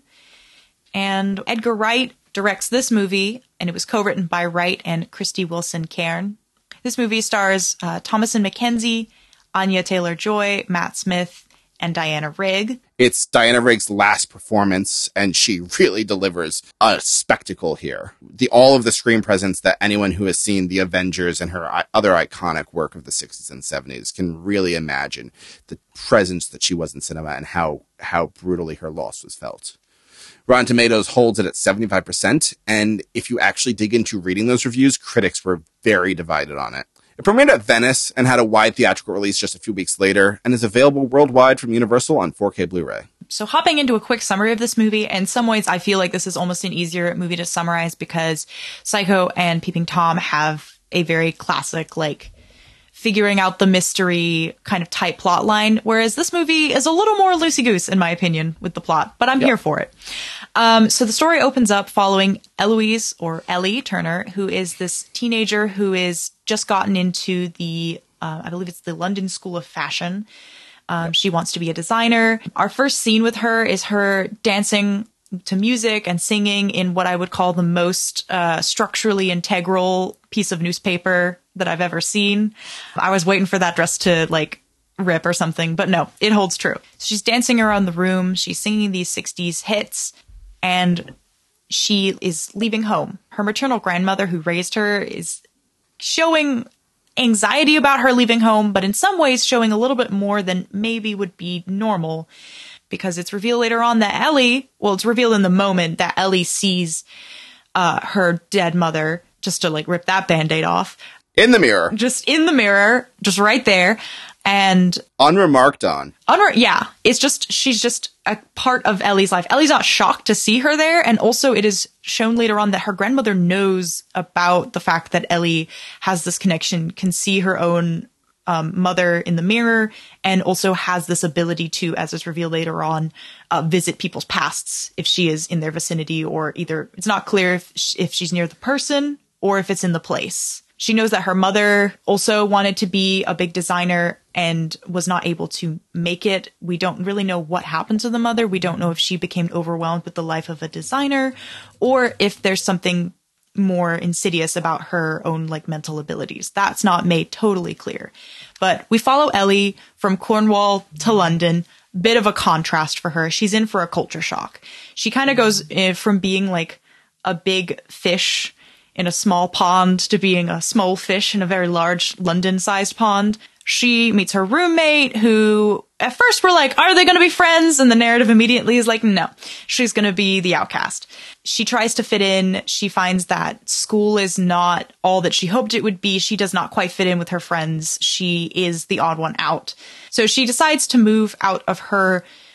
And Edgar Wright directs this movie, and it was co-written by Wright and Christy Wilson Cairn. This movie stars uh, Thomasin McKenzie, Anya Taylor-Joy, Matt Smith, and Diana Rigg. It's Diana Rigg's last performance, and she really delivers a spectacle here. The all of the screen presence that anyone who has seen The Avengers and her I- other iconic work of the sixties and seventies can really imagine the presence that she was in cinema and how, how brutally her loss was felt. Rotten Tomatoes holds it at seventy-five percent, and if you actually dig into reading those reviews, critics were very divided on it. It premiered at Venice and had a wide theatrical release just a few weeks later, and is available worldwide from Universal on four K Blu-ray. So hopping into a quick summary of this movie, in some ways I feel like this is almost an easier movie to summarize because Psycho and Peeping Tom have a very classic, like, figuring out the mystery kind of tight plot line, whereas this movie is a little more loosey-goose, in my opinion, with the plot, but I'm yep. here for it. Um, so the story opens up following Eloise, or Ellie Turner, who is this teenager who is just gotten into the, uh, I believe it's the London School of Fashion. Um, yep. She wants to be a designer. Our first scene with her is her dancing to music and singing in what I would call the most uh, structurally integral piece of newspaper that I've ever seen. I was waiting for that dress to like rip or something, but no, it holds true. So she's dancing around the room. She's singing these sixties hits, and she is leaving home. Her maternal grandmother who raised her is showing anxiety about her leaving home, but in some ways showing a little bit more than maybe would be normal, because it's revealed later on that Ellie, well, it's revealed in the moment that Ellie sees uh, her dead mother, just to like rip that Band-Aid off. In the mirror. Just in the mirror, just right there. And unremarked on. Unre- yeah, it's just, she's just a part of Ellie's life. Ellie's not shocked to see her there. And also it is shown later on that her grandmother knows about the fact that Ellie has this connection, can see her own um, mother in the mirror, and also has this ability to, as is revealed later on, uh, visit people's pasts if she is in their vicinity, or either it's not clear if, sh- if she's near the person or if it's in the place. She knows that her mother also wanted to be a big designer and was not able to make it. We don't really know what happened to the mother. We don't know if she became overwhelmed with the life of a designer, or if there's something more insidious about her own like mental abilities. That's not made totally clear. But we follow Ellie from Cornwall to London. Bit of a contrast for her. She's in for a culture shock. She kind of goes uh, from being like a big fish in a small pond to being a small fish in a very large London-sized pond. She meets her roommate, who at first we're like, are they going to be friends? And the narrative immediately is like, no, she's going to be the outcast. She tries to fit in. She finds that school is not all that she hoped it would be. She does not quite fit in with her friends. She is the odd one out. So she decides to move out of her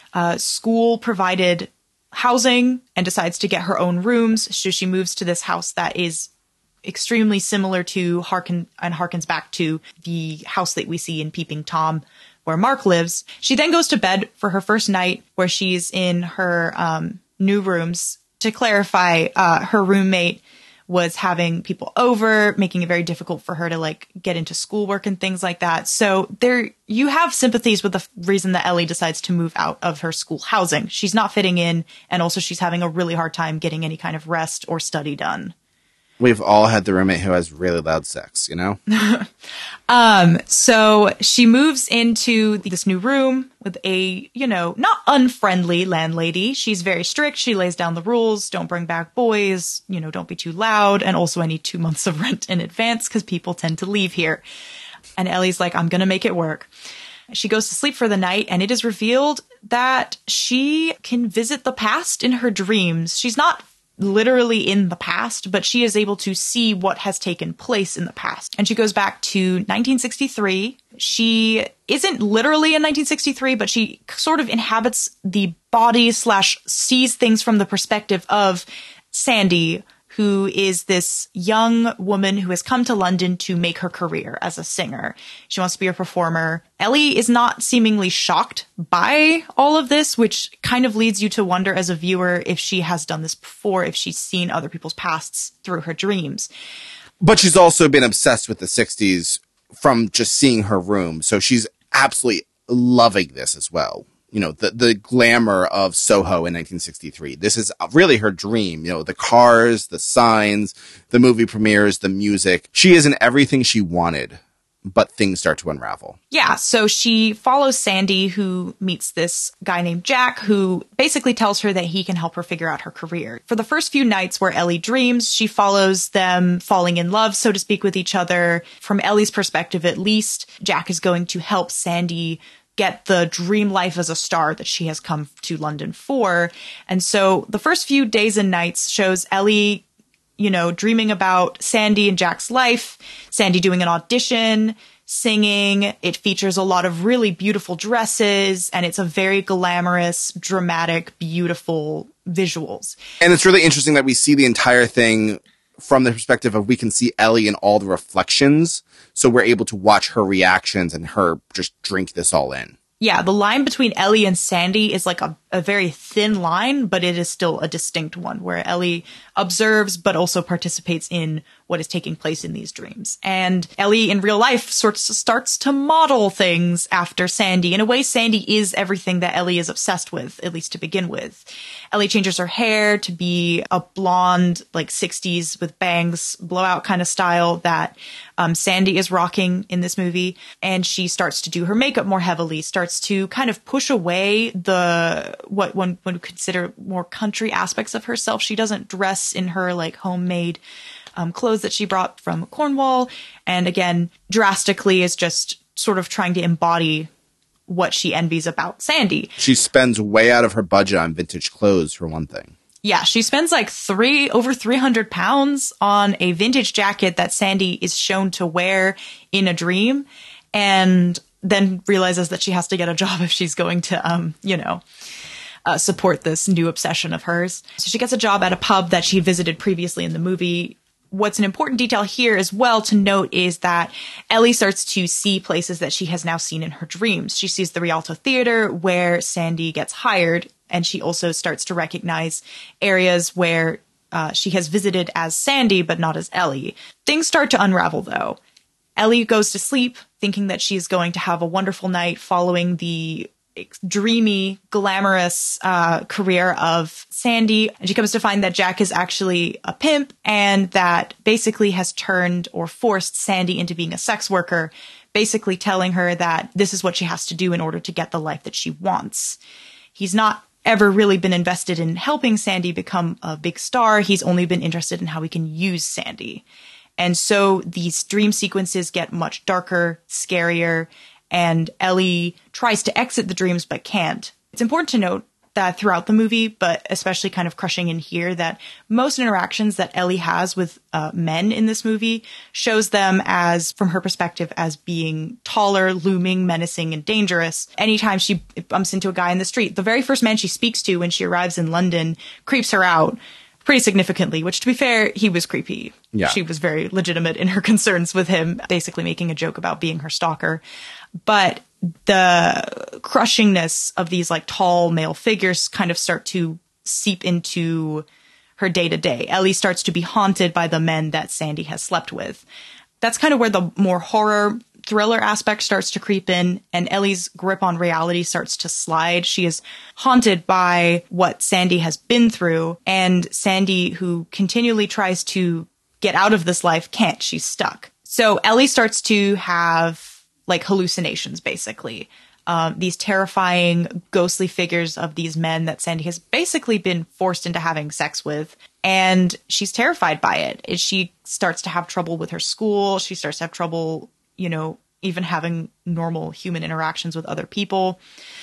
Uh, school provided housing and decides to get her own rooms. So she moves to this house that is extremely similar to Harken and harkens back to the house that we see in Peeping Tom, where Mark lives. She then goes to bed for her first night, where she's in her um, new rooms. To clarify, uh, her roommate was having people over, making it very difficult for her to like get into schoolwork and things like that. So there, you have sympathies with the f- reason that Ellie decides to move out of her school housing. She's not fitting in, and also she's having a really hard time getting any kind of rest or study done. We've all had the roommate who has really loud sex, you know? um, so she moves into this new room with a, you know, not unfriendly landlady. She's very strict. She lays down the rules. Don't bring back boys. You know, don't be too loud. And also I need two months of rent in advance because people tend to leave here. And Ellie's like, I'm going to make it work. She goes to sleep for the night, and it is revealed that she can visit the past in her dreams. She's not literally in the past, but she is able to see what has taken place in the past. And she goes back to nineteen sixty-three. She isn't literally in nineteen sixty-three, but she sort of inhabits the body slash sees things from the perspective of Sandy, who is this young woman who has come to London to make her career as a singer. She wants to be a performer. Ellie is not seemingly shocked by all of this, which kind of leads you to wonder as a viewer if she has done this before, if she's seen other people's pasts through her dreams. But she's also been obsessed with the sixties from just seeing her room. So she's absolutely loving this as well. You know, the, the glamour of Soho in nineteen sixty-three. This is really her dream. You know, the cars, the signs, the movie premieres, the music. She is in everything she wanted, but things start to unravel. Yeah, so she follows Sandy, who meets this guy named Jack, who basically tells her that he can help her figure out her career. For the first few nights where Ellie dreams, she follows them falling in love, so to speak, with each other. From Ellie's perspective, at least, Jack is going to help Sandy get the dream life as a star that she has come to London for. And so the first few days and nights shows Ellie, you know, dreaming about Sandy and Jack's life, Sandy doing an audition, singing. It features a lot of really beautiful dresses, and it's a very glamorous, dramatic, beautiful visuals. And it's really interesting that we see the entire thing from the perspective of we can see Ellie in all the reflections. So we're able to watch her reactions and her just drink this all in. Yeah, the line between Ellie and Sandy is like a, a very thin line, but it is still a distinct one where Ellie observes but also participates in what is taking place in these dreams. And Ellie in real life sorts of starts to model things after Sandy. In a way, Sandy is everything that Ellie is obsessed with, at least to begin with. Ellie changes her hair to be a blonde, like sixties with bangs, blowout kind of style that um, Sandy is rocking in this movie. And she starts to do her makeup more heavily, starts to kind of push away the what one would consider more country aspects of herself. She doesn't dress in her like homemade um, clothes that she brought from Cornwall. And again, drastically is just sort of trying to embody what she envies about Sandy. She spends way out of her budget on vintage clothes, for one thing. Yeah, she spends like three over three hundred pounds on a vintage jacket that Sandy is shown to wear in a dream, and then realizes that she has to get a job if she's going to, um, you know, uh, support this new obsession of hers. So she gets a job at a pub that she visited previously in the movie. What's an important detail here as well to note is that Ellie starts to see places that she has now seen in her dreams. She sees the Rialto Theater where Sandy gets hired, and she also starts to recognize areas where uh, she has visited as Sandy, but not as Ellie. Things start to unravel, though. Ellie goes to sleep thinking that she's going to have a wonderful night following the dreamy, glamorous uh, career of Sandy. And she comes to find that Jack is actually a pimp and that basically has turned or forced Sandy into being a sex worker, basically telling her that this is what she has to do in order to get the life that she wants. He's not ever really been invested in helping Sandy become a big star. He's only been interested in how he can use Sandy. And so these dream sequences get much darker, scarier, and Ellie tries to exit the dreams but can't. It's important to note that throughout the movie, but especially kind of crushing in here, that most interactions that Ellie has with uh, men in this movie shows them as, from her perspective, as being taller, looming, menacing, and dangerous. Anytime she bumps into a guy in the street, the very first man she speaks to when she arrives in London creeps her out pretty significantly, which, to be fair, he was creepy. Yeah. She was very legitimate in her concerns with him, basically making a joke about being her stalker. But the crushingness of these like tall male figures kind of start to seep into her day to day. Ellie starts to be haunted by the men that Sandy has slept with. That's kind of where the more horror thriller aspect starts to creep in, and Ellie's grip on reality starts to slide. She is haunted by what Sandy has been through, and Sandy, who continually tries to get out of this life, can't. She's stuck. So Ellie starts to have like hallucinations, basically. Um, these terrifying, ghostly figures of these men that Sandy has basically been forced into having sex with. And she's terrified by it. She starts to have trouble with her school. She starts to have trouble, you know, even having normal human interactions with other people.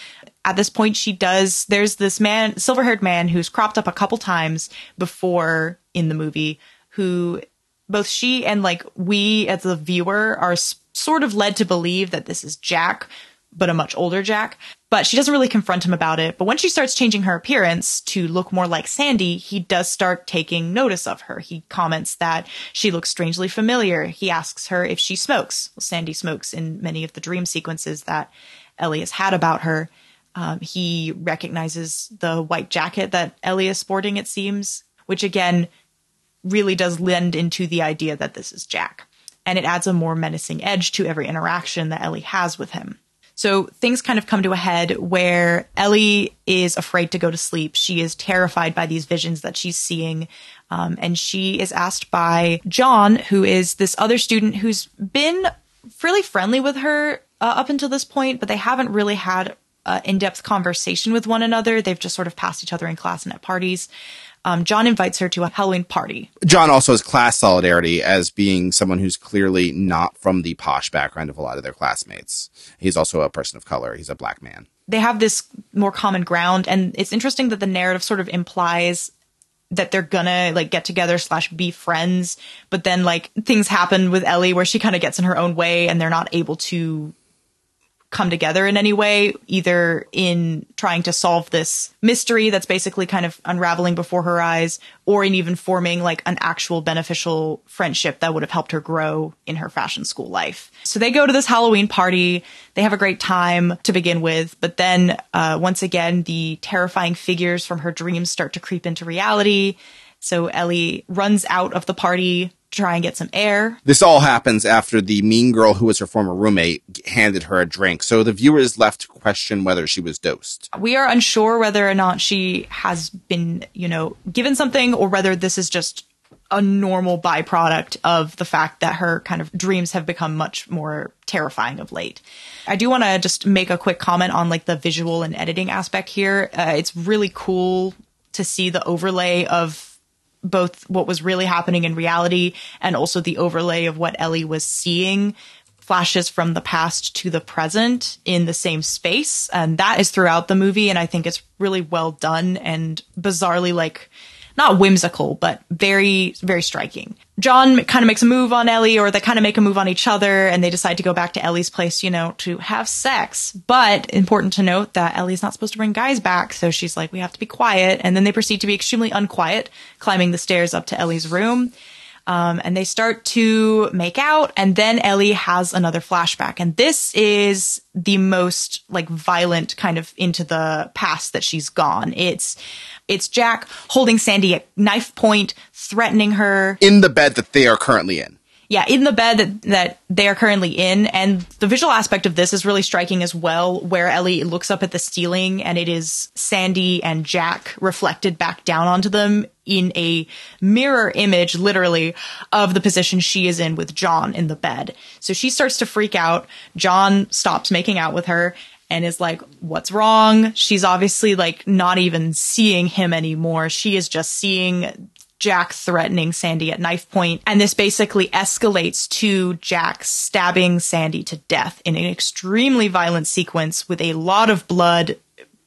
At this point, she does, there's this man, silver-haired man, who's cropped up a couple times before in the movie, who both she and like we as the viewer are s- sort of led to believe that this is Jack, but a much older Jack. But she doesn't really confront him about it. But when she starts changing her appearance to look more like Sandy, he does start taking notice of her. He comments that she looks strangely familiar. He asks her if she smokes. Well, Sandy smokes in many of the dream sequences that Ellie has had about her. Um, he recognizes the white jacket that Ellie is sporting, it seems, which again really does lend into the idea that this is Jack. And it adds a more menacing edge to every interaction that Ellie has with him. So things kind of come to a head where Ellie is afraid to go to sleep. She is terrified by these visions that she's seeing. Um, and she is asked by John, who is this other student who's been really friendly with her uh, up until this point, but they haven't really had an in-depth conversation with one another. They've just sort of passed each other in class and at parties. Um, John invites her to a Halloween party. John also has class solidarity as being someone who's clearly not from the posh background of a lot of their classmates. He's also a person of color. He's a black man. They have this more common ground, and it's interesting that the narrative sort of implies that they're gonna like get together slash be friends, but then like things happen with Ellie where she kind of gets in her own way and they're not able to come together in any way, either in trying to solve this mystery that's basically kind of unraveling before her eyes, or in even forming like an actual beneficial friendship that would have helped her grow in her fashion school life. So they go to this Halloween party. They have a great time to begin with, but then uh, once again, the terrifying figures from her dreams start to creep into reality. So Ellie runs out of the party to try and get some air. This all happens after the mean girl who was her former roommate handed her a drink. So the viewer is left to question whether she was dosed. We are unsure whether or not she has been, you know, given something or whether this is just a normal byproduct of the fact that her kind of dreams have become much more terrifying of late. I do want to just make a quick comment on like the visual and editing aspect here. Uh, it's really cool to see the overlay of both what was really happening in reality and also the overlay of what Ellie was seeing, flashes from the past to the present in the same space. And that is throughout the movie. And I think it's really well done and bizarrely like, not whimsical, but very, very striking. John kind of makes a move on Ellie, or they kind of make a move on each other, and they decide to go back to Ellie's place, you know, to have sex. But important to note that Ellie's not supposed to bring guys back, so she's like, we have to be quiet. And then they proceed to be extremely unquiet, climbing the stairs up to Ellie's room. Um, and they start to make out, and then Ellie has another flashback. And this is the most like violent kind of into the past that she's gone. It's, it's Jack holding Sandy at knife point, threatening her. In the bed that they are currently in. Yeah, in the bed that, that they are currently in. And the visual aspect of this is really striking as well, where Ellie looks up at the ceiling and it is Sandy and Jack reflected back down onto them in a mirror image, literally, of the position she is in with John in the bed. So she starts to freak out. John stops making out with her and is like, what's wrong? She's obviously like not even seeing him anymore. She is just seeing Jack threatening Sandy at knife point. And this basically escalates to Jack stabbing Sandy to death in an extremely violent sequence with a lot of blood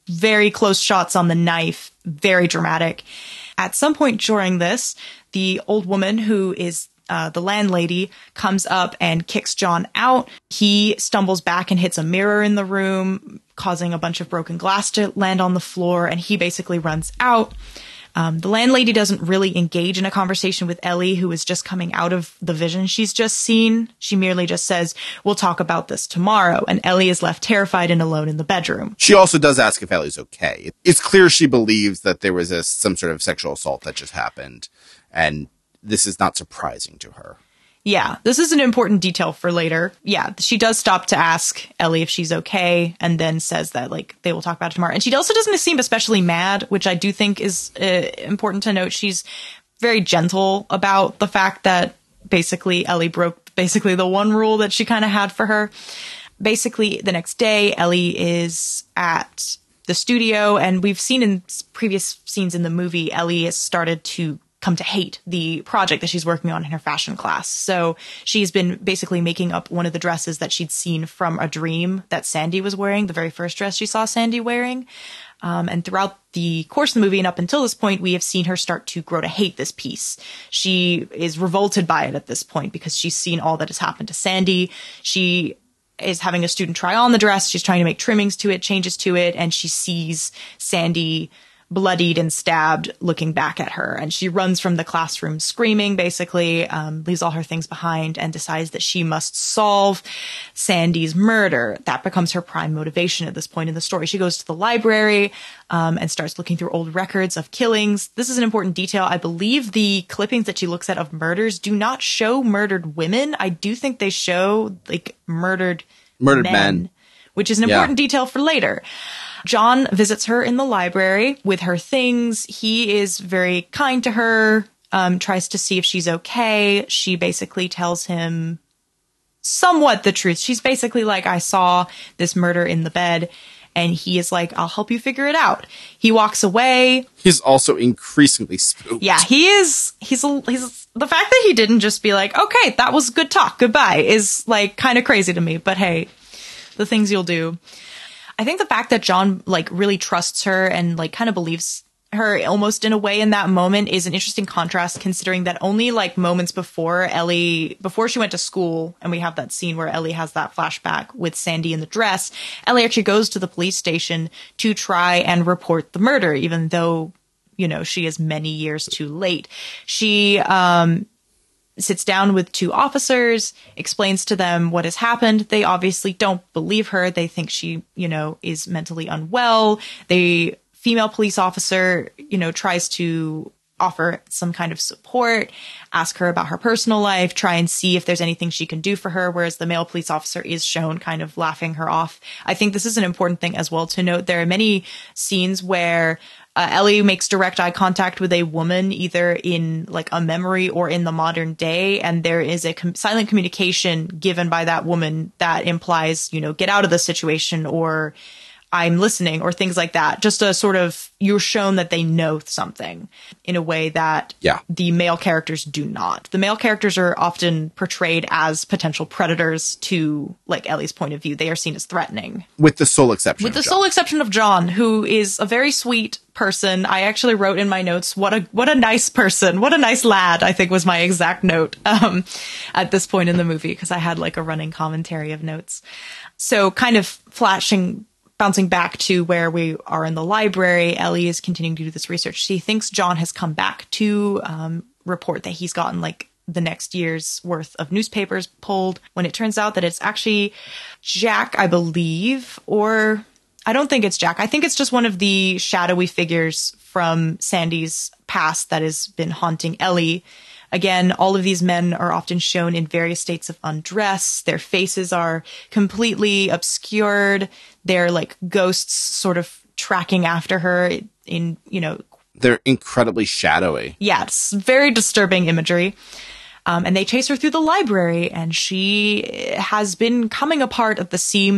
very close shots on the knife, very dramatic. At some point during this, the old woman who is uh, the landlady comes up and kicks John out. He stumbles back and hits a mirror in the room, causing a bunch of broken glass to land on the floor, and he basically runs out. Um, the landlady doesn't really engage in a conversation with Ellie, who is just coming out of the vision she's just seen. She merely just says, we'll talk about this tomorrow. And Ellie is left terrified and alone in the bedroom. She also does ask if Ellie's okay. It's clear she believes that there was a, some sort of sexual assault that just happened. And this is not surprising to her. Yeah, this is an important detail for later. Yeah, she does stop to ask Ellie if she's okay, and then says that, like, they will talk about it tomorrow. And she also doesn't seem especially mad, which I do think is uh, important to note. She's very gentle about the fact that basically Ellie broke basically the one rule that she kind of had for her. Basically, the next day, Ellie is at the studio, and we've seen in previous scenes in the movie, Ellie has started to come to hate the project that she's working on in her fashion class. So she's been basically making up one of the dresses that she'd seen from a dream that Sandy was wearing, the very first dress she saw Sandy wearing. Um, and throughout the course of the movie and up until this point, we have seen her start to grow to hate this piece. She is revolted by it at this point because she's seen all that has happened to Sandy. She is having a student try on the dress. She's trying to make trimmings to it, changes to it, and she sees Sandy bloodied and stabbed looking back at her. And she runs from the classroom screaming, basically, um, leaves all her things behind and decides that she must solve Sandy's murder. That becomes her prime motivation at this point in the story. She goes to the library um, and starts looking through old records of killings. This is an important detail. I believe the clippings that she looks at of murders do not show murdered women. I do think they show like murdered, Murdered men, men. which is an Yeah. important detail for later. John visits her in the library with her things. He is very kind to her, um, tries to see if she's okay. She basically tells him somewhat the truth. She's basically like, I saw this murder in the bed. And he is like, I'll help you figure it out. He walks away. He's also increasingly spooked. Yeah, he is. He's, a, he's the fact that he didn't just be like, okay, that was good talk. Goodbye is like kind of crazy to me. But hey, the things you'll do. I think the fact that John like really trusts her and like kind of believes her almost in a way in that moment is an interesting contrast, considering that only like moments before Ellie, before she went to school, and we have that scene where Ellie has that flashback with Sandy in the dress, Ellie actually goes to the police station to try and report the murder, even though, you know, she is many years too late. She, um, sits down with two officers, explains to them what has happened. They obviously don't believe her. They think she, you know, is mentally unwell. The female police officer, you know, tries to offer some kind of support, ask her about her personal life, try and see if there's anything she can do for her, whereas the male police officer is shown kind of laughing her off. I think this is an important thing as well to note. There are many scenes where Uh, Ellie makes direct eye contact with a woman, either in like a memory or in the modern day. And there is a com- silent communication given by that woman that implies, you know, get out of the situation, or I'm listening, or things like that. Just a sort of, you're shown that they know something in a way that Yeah. the male characters do not. The male characters are often portrayed as potential predators to like Ellie's point of view. They are seen as threatening. With the sole exception With the of sole John. exception of John, who is a very sweet person. I actually wrote in my notes, what a what a nice person, what a nice lad, I think was my exact note um, at this point in the movie, because I had like a running commentary of notes. So kind of flashing, bouncing back to where we are in the library, Ellie is continuing to do this research. She thinks John has come back to um, report that he's gotten like the next year's worth of newspapers pulled, when it turns out that it's actually Jack, I believe, or I don't think it's Jack. I think it's just one of the shadowy figures from Sandy's past that has been haunting Ellie. Again, all of these men are often shown in various states of undress. Their faces are completely obscured. They're like ghosts sort of tracking after her in, you know. They're incredibly shadowy. Yeah, it's very disturbing imagery. Um, and they chase her through the library, and she has been coming apart at the seams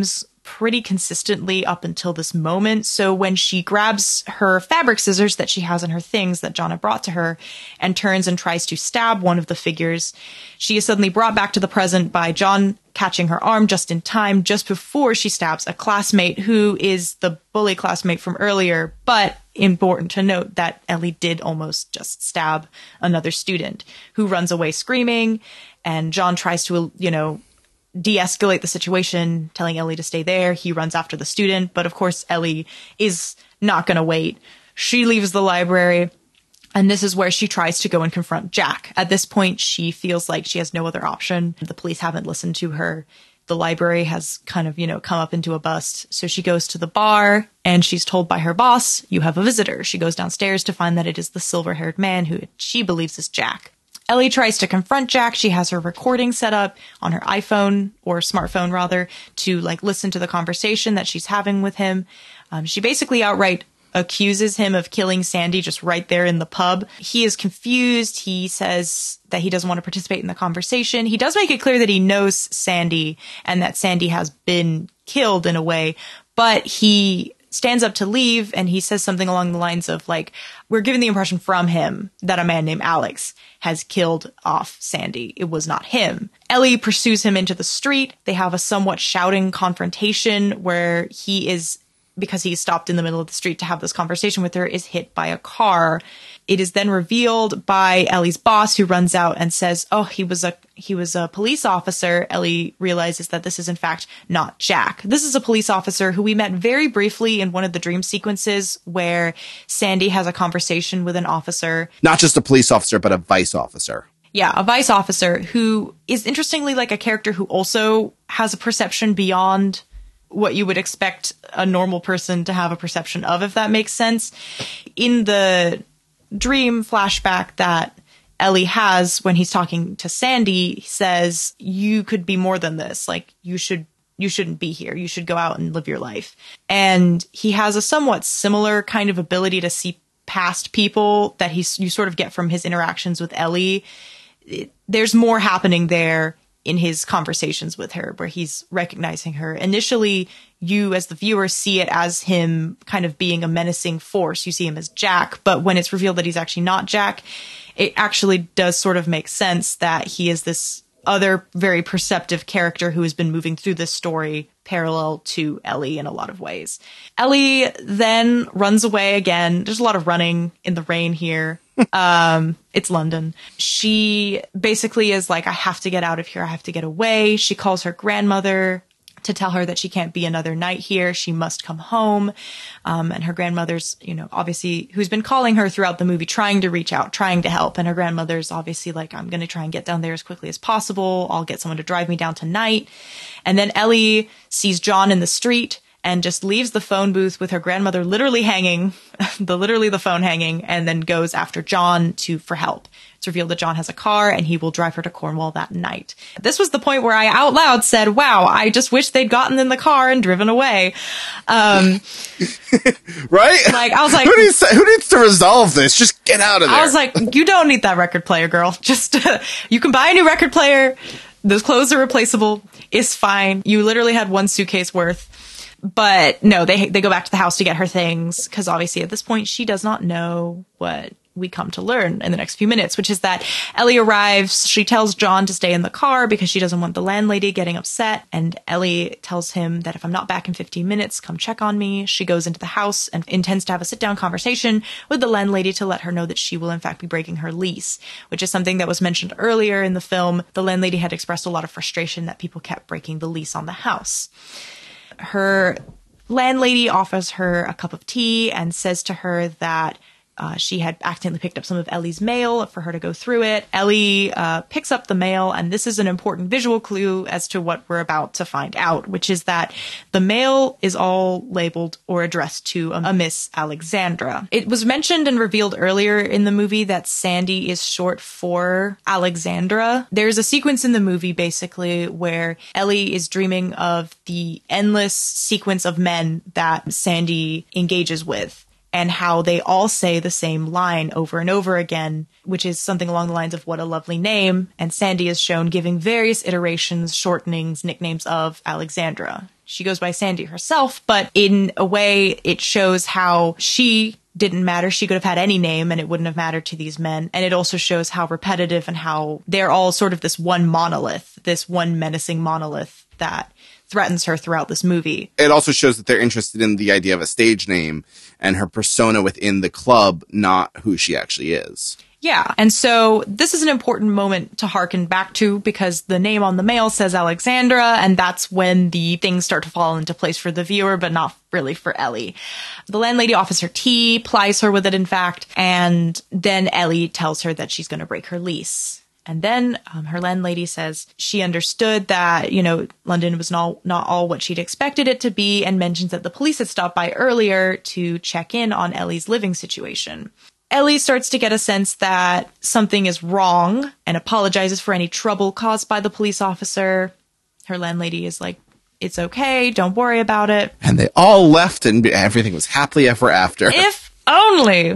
pretty consistently up until this moment. So when she grabs her fabric scissors that she has in her things that John had brought to her and turns and tries to stab one of the figures, she is suddenly brought back to the present by John catching her arm just in time, just before she stabs a classmate who is the bully classmate from earlier. But important to note that Ellie did almost just stab another student who runs away screaming, and John tries to, you know, de-escalate the situation, telling Ellie to stay there. He runs after the student, but of course Ellie is not going to wait. She leaves the library, and this is where she tries to go and confront Jack. At this point, she feels like she has no other option. The police haven't listened to her. The library has kind of, you know, come up into a bust. So she goes to the bar, and she's told by her boss, "You have a visitor." She goes downstairs to find that it is the silver-haired man who she believes is Jack. Ellie tries to confront Jack. She has her recording set up on her iPhone, or smartphone rather, to like listen to the conversation that she's having with him. Um, she basically outright accuses him of killing Sandy just right there in the pub. He is confused. He says that he doesn't want to participate in the conversation. He does make it clear that he knows Sandy and that Sandy has been killed in a way, but he stands up to leave, and he says something along the lines of, like, we're given the impression from him that a man named Alex has killed off Sandy. It was not him. Ellie pursues him into the street. They have a somewhat shouting confrontation where he is, because he stopped in the middle of the street to have this conversation with her, is hit by a car. It is then revealed by Ellie's boss, who runs out and says, oh, he was a he was a police officer. Ellie realizes that this is in fact not Jack. This is a police officer who we met very briefly in one of the dream sequences where Sandy has a conversation with an officer. Not just a police officer, but a vice officer. Yeah, a vice officer who is interestingly like a character who also has a perception beyond what you would expect a normal person to have a perception of, if that makes sense. In the dream flashback that Ellie has when he's talking to Sandy, he says, you could be more than this. Like, you should, you shouldn't be here. You should go out and live your life. And he has a somewhat similar kind of ability to see past people that he's, you sort of get from his interactions with Ellie. It, there's more happening there in his conversations with her, where he's recognizing her. Initially, you as the viewer see it as him kind of being a menacing force. You see him as Jack, but when it's revealed that he's actually not Jack, it actually does sort of make sense that he is this other very perceptive character who has been moving through this story parallel to Ellie in a lot of ways. Ellie then runs away again. There's a lot of running in the rain here. Um, it's London. She basically is like, I have to get out of here. I have to get away. She calls her grandmother to tell her that she can't be another night here. She must come home. Um, and her grandmother's, you know, obviously, who's been calling her throughout the movie, trying to reach out, trying to help. And her grandmother's obviously like, I'm going to try and get down there as quickly as possible. I'll get someone to drive me down tonight. And then Ellie sees John in the street and just leaves the phone booth with her grandmother literally hanging, the literally the phone hanging, and then goes after John to for help. It's revealed that John has a car and he will drive her to Cornwall that night. This was the point where I out loud said, wow, I just wish they'd gotten in the car and driven away. Um, right? Like, I was like, who needs, to, who needs to resolve this? Just get out of there. I was like, you don't need that record player, girl. Just, uh, you can buy a new record player. Those clothes are replaceable. It's fine. You literally had one suitcase worth. But no, they they go back to the house to get her things, because obviously at this point she does not know what we come to learn in the next few minutes, which is that Ellie arrives. She tells John to stay in the car because she doesn't want the landlady getting upset. And Ellie tells him that if I'm not back in fifteen minutes, come check on me. She goes into the house and intends to have a sit-down conversation with the landlady to let her know that she will in fact be breaking her lease, which is something that was mentioned earlier in the film. The landlady had expressed a lot of frustration that people kept breaking the lease on the house. Her landlady offers her a cup of tea and says to her that uh, she had accidentally picked up some of Ellie's mail for her to go through it. Ellie uh, picks up the mail, and this is an important visual clue as to what we're about to find out, which is that the mail is all labeled or addressed to a, a Miss Alexandra. It was mentioned and revealed earlier in the movie that Sandy is short for Alexandra. There's a sequence in the movie basically where Ellie is dreaming of the endless sequence of men that Sandy engages with. and how they all say the same line over and over again, which is something along the lines of "what a lovely name." And Sandy is shown giving various iterations, shortenings, nicknames of Alexandra. She goes by Sandy herself, but in a way it shows how she didn't matter. She could have had any name and it wouldn't have mattered to these men. And it also shows how repetitive and how they're all sort of this one monolith, this one menacing monolith that threatens her throughout this movie. It also shows that they're interested in the idea of a stage name and her persona within the club, not who she actually is. Yeah. And so this is an important moment to hearken back to because the name on the mail says Alexandra, and that's when the things start to fall into place for the viewer, but not really for Ellie. The landlady offers her tea, plies her with it, in fact, and then Ellie tells her that she's going to break her lease. And then um, her landlady says she understood that, you know, London was not, not all what she'd expected it to be, and mentions that the police had stopped by earlier to check in on Ellie's living situation. Ellie starts to get a sense that something is wrong and apologizes for any trouble caused by the police officer. Her landlady is like, it's okay, don't worry about it. And they all left and everything was happily ever after. If only.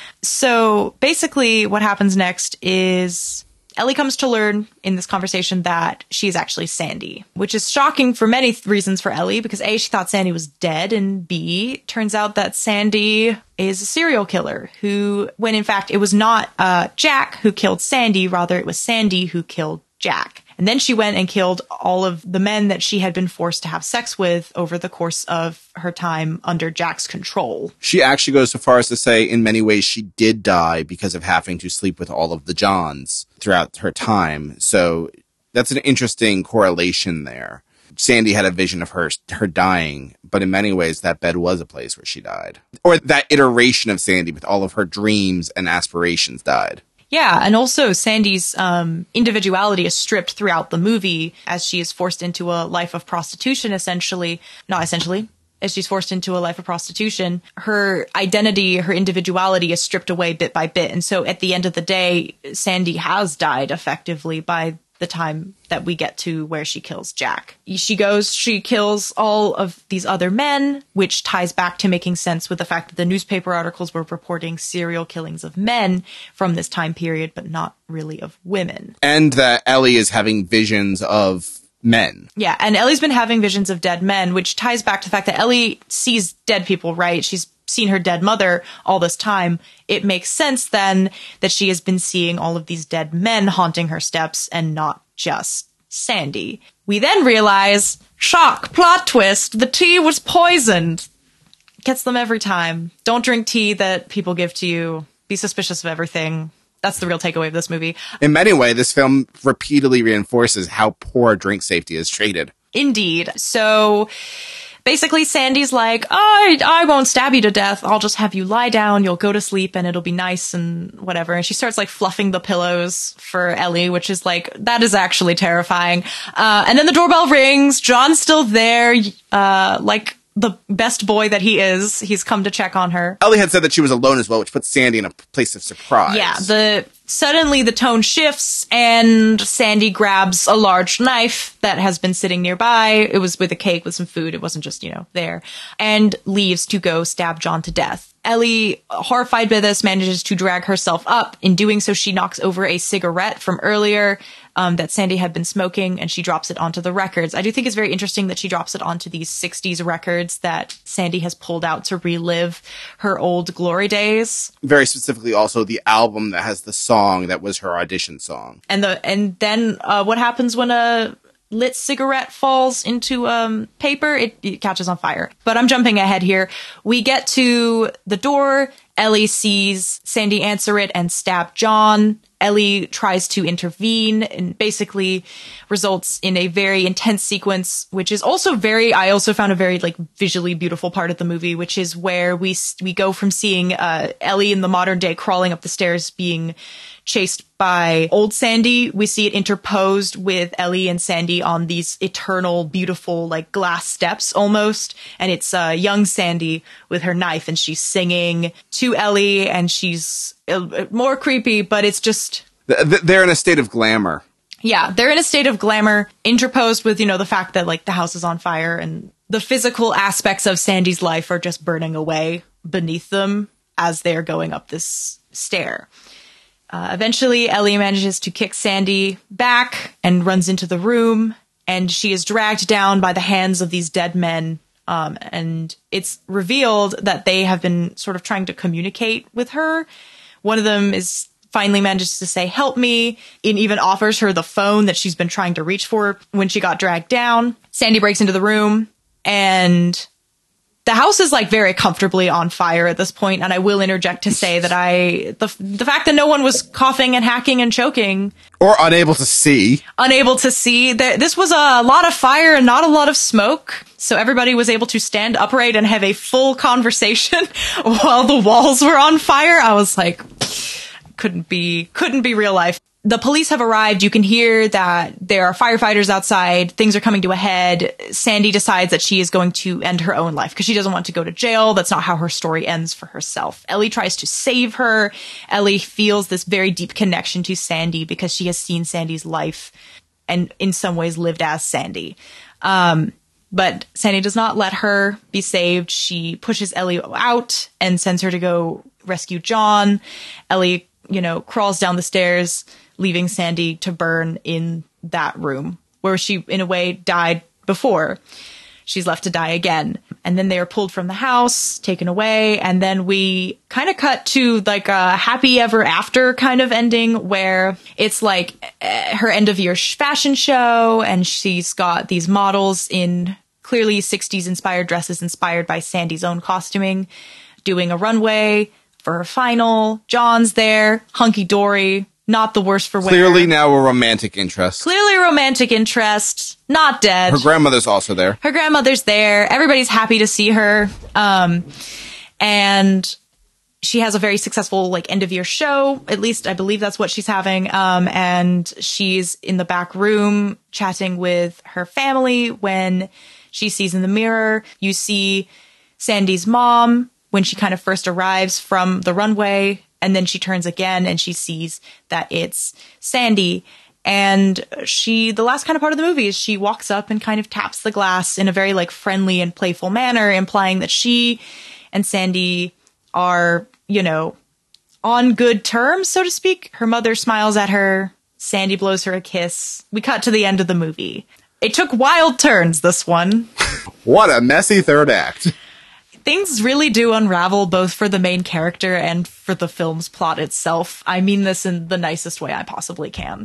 So basically what happens next is Ellie comes to learn in this conversation that she's actually Sandy, which is shocking for many th- reasons for Ellie, because A, she thought Sandy was dead, and B, turns out that Sandy is a serial killer who, when in fact it was not uh, Jack who killed Sandy, rather it was Sandy who killed Jack. And then she went and killed all of the men that she had been forced to have sex with over the course of her time under Jack's control. She actually goes so far as to say in many ways she did die because of having to sleep with all of the Johns throughout her time. So that's an interesting correlation there. Sandy had a vision of her her dying, but in many ways that bed was a place where she died. Or that iteration of Sandy with all of her dreams and aspirations died. Yeah, and also Sandy's um, individuality is stripped throughout the movie as she is forced into a life of prostitution, essentially. Not essentially. As she's forced into a life of prostitution, her identity, her individuality is stripped away bit by bit. And so at the end of the day, Sandy has died effectively by the time that we get to where she kills Jack. She goes, she kills all of these other men, which ties back to making sense with the fact that the newspaper articles were reporting serial killings of men from this time period, but not really of women. And that Ellie is having visions of men. Yeah, and Ellie's been having visions of dead men, which ties back to the fact that Ellie sees dead people, right? She's seen her dead mother all this time. It makes sense then that she has been seeing all of these dead men haunting her steps and not just Sandy. We then realize, shock, plot twist, the tea was poisoned. Gets them every time. Don't drink tea that people give to you. Be suspicious of everything. That's the real takeaway of this movie. In many ways, this film repeatedly reinforces how poor drink safety is treated. Indeed. So basically, Sandy's like, oh, I, I won't stab you to death. I'll just have you lie down. You'll go to sleep and it'll be nice and whatever. And she starts like fluffing the pillows for Ellie, which is like, that is actually terrifying. Uh, and then the doorbell rings. John's still there, uh, like the best boy that he is. He's come to check on her. Ellie had said that she was alone as well, which puts Sandy in a place of surprise. Yeah, the suddenly the tone shifts and Sandy grabs a large knife that has been sitting nearby. It was with a cake with some food. It wasn't just, you know, there. And leaves to go stab John to death. Ellie, horrified by this, manages to drag herself up. In doing so, she knocks over a cigarette from earlier um, that Sandy had been smoking, and she drops it onto the records. I do think it's very interesting that she drops it onto these sixties records that Sandy has pulled out to relive her old glory days. Very specifically, also the album that has the song that was her audition song. And the and then uh, what happens when a lit cigarette falls into um paper? It, it catches on fire. But I'm jumping ahead here. We get to the door. Ellie sees Sandy answer it and stab John. Ellie tries to intervene and basically results in a very intense sequence, which is also very, I also found a very like visually beautiful part of the movie, which is where we, we go from seeing uh, Ellie in the modern day crawling up the stairs being chased by old Sandy. We see it interposed with Ellie and Sandy on these eternal, beautiful, like glass steps almost. And it's uh, young Sandy with her knife and she's singing to Ellie and she's uh, more creepy, but it's just... They're in a state of glamour. Yeah, they're in a state of glamour interposed with, you know, the fact that like the house is on fire and the physical aspects of Sandy's life are just burning away beneath them as they're going up this stair. Uh, eventually, Ellie manages to kick Sandy back and runs into the room, and she is dragged down by the hands of these dead men. Um, and it's revealed that they have been sort of trying to communicate with her. One of them is finally manages to say, help me, and even offers her the phone that she's been trying to reach for when she got dragged down. Sandy breaks into the room, and the house is like very comfortably on fire at this point, and I will interject to say that I the the fact that no one was coughing and hacking and choking or unable to see, unable to see that this was a lot of fire and not a lot of smoke, so everybody was able to stand upright and have a full conversation while the walls were on fire. I was like, couldn't be couldn't be real life. The police have arrived. You can hear that there are firefighters outside. Things are coming to a head. Sandy decides that she is going to end her own life because she doesn't want to go to jail. That's not how her story ends for herself. Ellie tries to save her. Ellie feels this very deep connection to Sandy because she has seen Sandy's life and in some ways lived as Sandy. Um, but Sandy does not let her be saved. She pushes Ellie out and sends her to go rescue John. Ellie, you know, crawls down the stairs, leaving Sandy to burn in that room where she, in a way, died before. She's left to die again. And then they are pulled from the house, taken away. And then we kind of cut to like a happy ever after kind of ending where it's like uh, her end of year fashion show. And she's got these models in clearly sixties inspired dresses inspired by Sandy's own costuming, doing a runway for her final. John's there, hunky dory. Not the worst for wear. Clearly now a romantic interest. Clearly a romantic interest. Not dead. Her grandmother's also there. Her grandmother's there. Everybody's happy to see her. Um, and she has a very successful, like, end of year show. At least I believe that's what she's having. Um, and she's in the back room chatting with her family when she sees in the mirror. You see Sandy's mom when she kind of first arrives from the runway. And then she turns again and she sees that it's Sandy. And she, the last kind of part of the movie is she walks up and kind of taps the glass in a very like friendly and playful manner, implying that she and Sandy are, you know, on good terms, so to speak. Her mother smiles at her. Sandy blows her a kiss. We cut to the end of the movie. It took wild turns, this one. What a messy third act. Things really do unravel both for the main character and for the film's plot itself. I mean this in the nicest way I possibly can.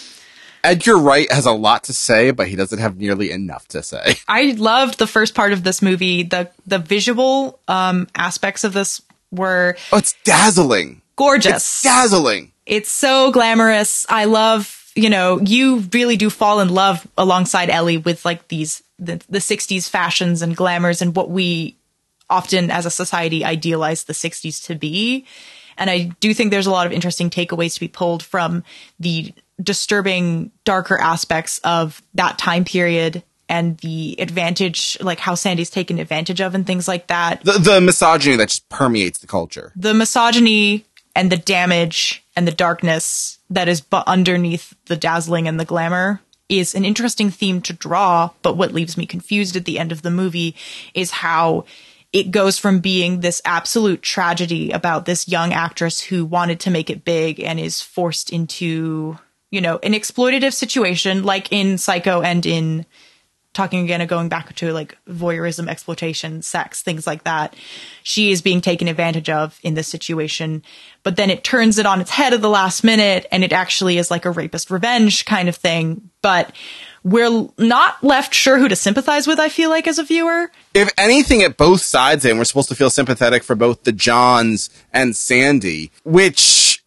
Edgar Wright has a lot to say, but he doesn't have nearly enough to say. I loved the first part of this movie. The the visual um, aspects of this were... Oh, it's dazzling. Gorgeous. It's dazzling. It's so glamorous. I love, you know, you really do fall in love alongside Ellie with like these, the, the sixties fashions and glamours and what we... often as a society idealize the sixties to be. And I do think there's a lot of interesting takeaways to be pulled from the disturbing, darker aspects of that time period and the advantage, like how Sandy's taken advantage of and things like that. The, the misogyny that just permeates the culture. The misogyny and the damage and the darkness that is bu- underneath the dazzling and the glamour is an interesting theme to draw. But what leaves me confused at the end of the movie is how it goes from being this absolute tragedy about this young actress who wanted to make it big and is forced into, you know, an exploitative situation like in Psycho and in talking again and going back to like voyeurism, exploitation, sex, things like that. She is being taken advantage of in this situation, but then it turns it on its head at the last minute and it actually is like a rapist revenge kind of thing. But we're not left sure who to sympathize with, I feel like, as a viewer. If anything, at both sides, and we're supposed to feel sympathetic for both the Johns and Sandy, which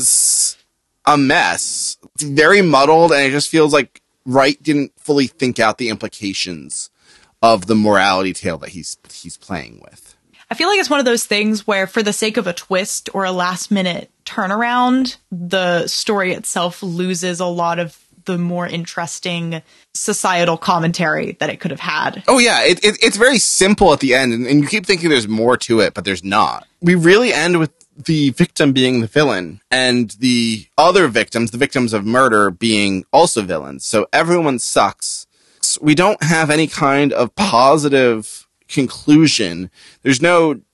is a mess. It's very muddled, and it just feels like Wright didn't fully think out the implications of the morality tale that he's he's playing with. I feel like it's one of those things where, for the sake of a twist or a last-minute turnaround, the story itself loses a lot of the more interesting societal commentary that it could have had. Oh yeah, it, it, it's very simple at the end, and, and you keep thinking there's more to it, but there's not. We really end with the victim being the villain, and the other victims, the victims of murder, being also villains. So everyone sucks. So we don't have any kind of positive conclusion. There's no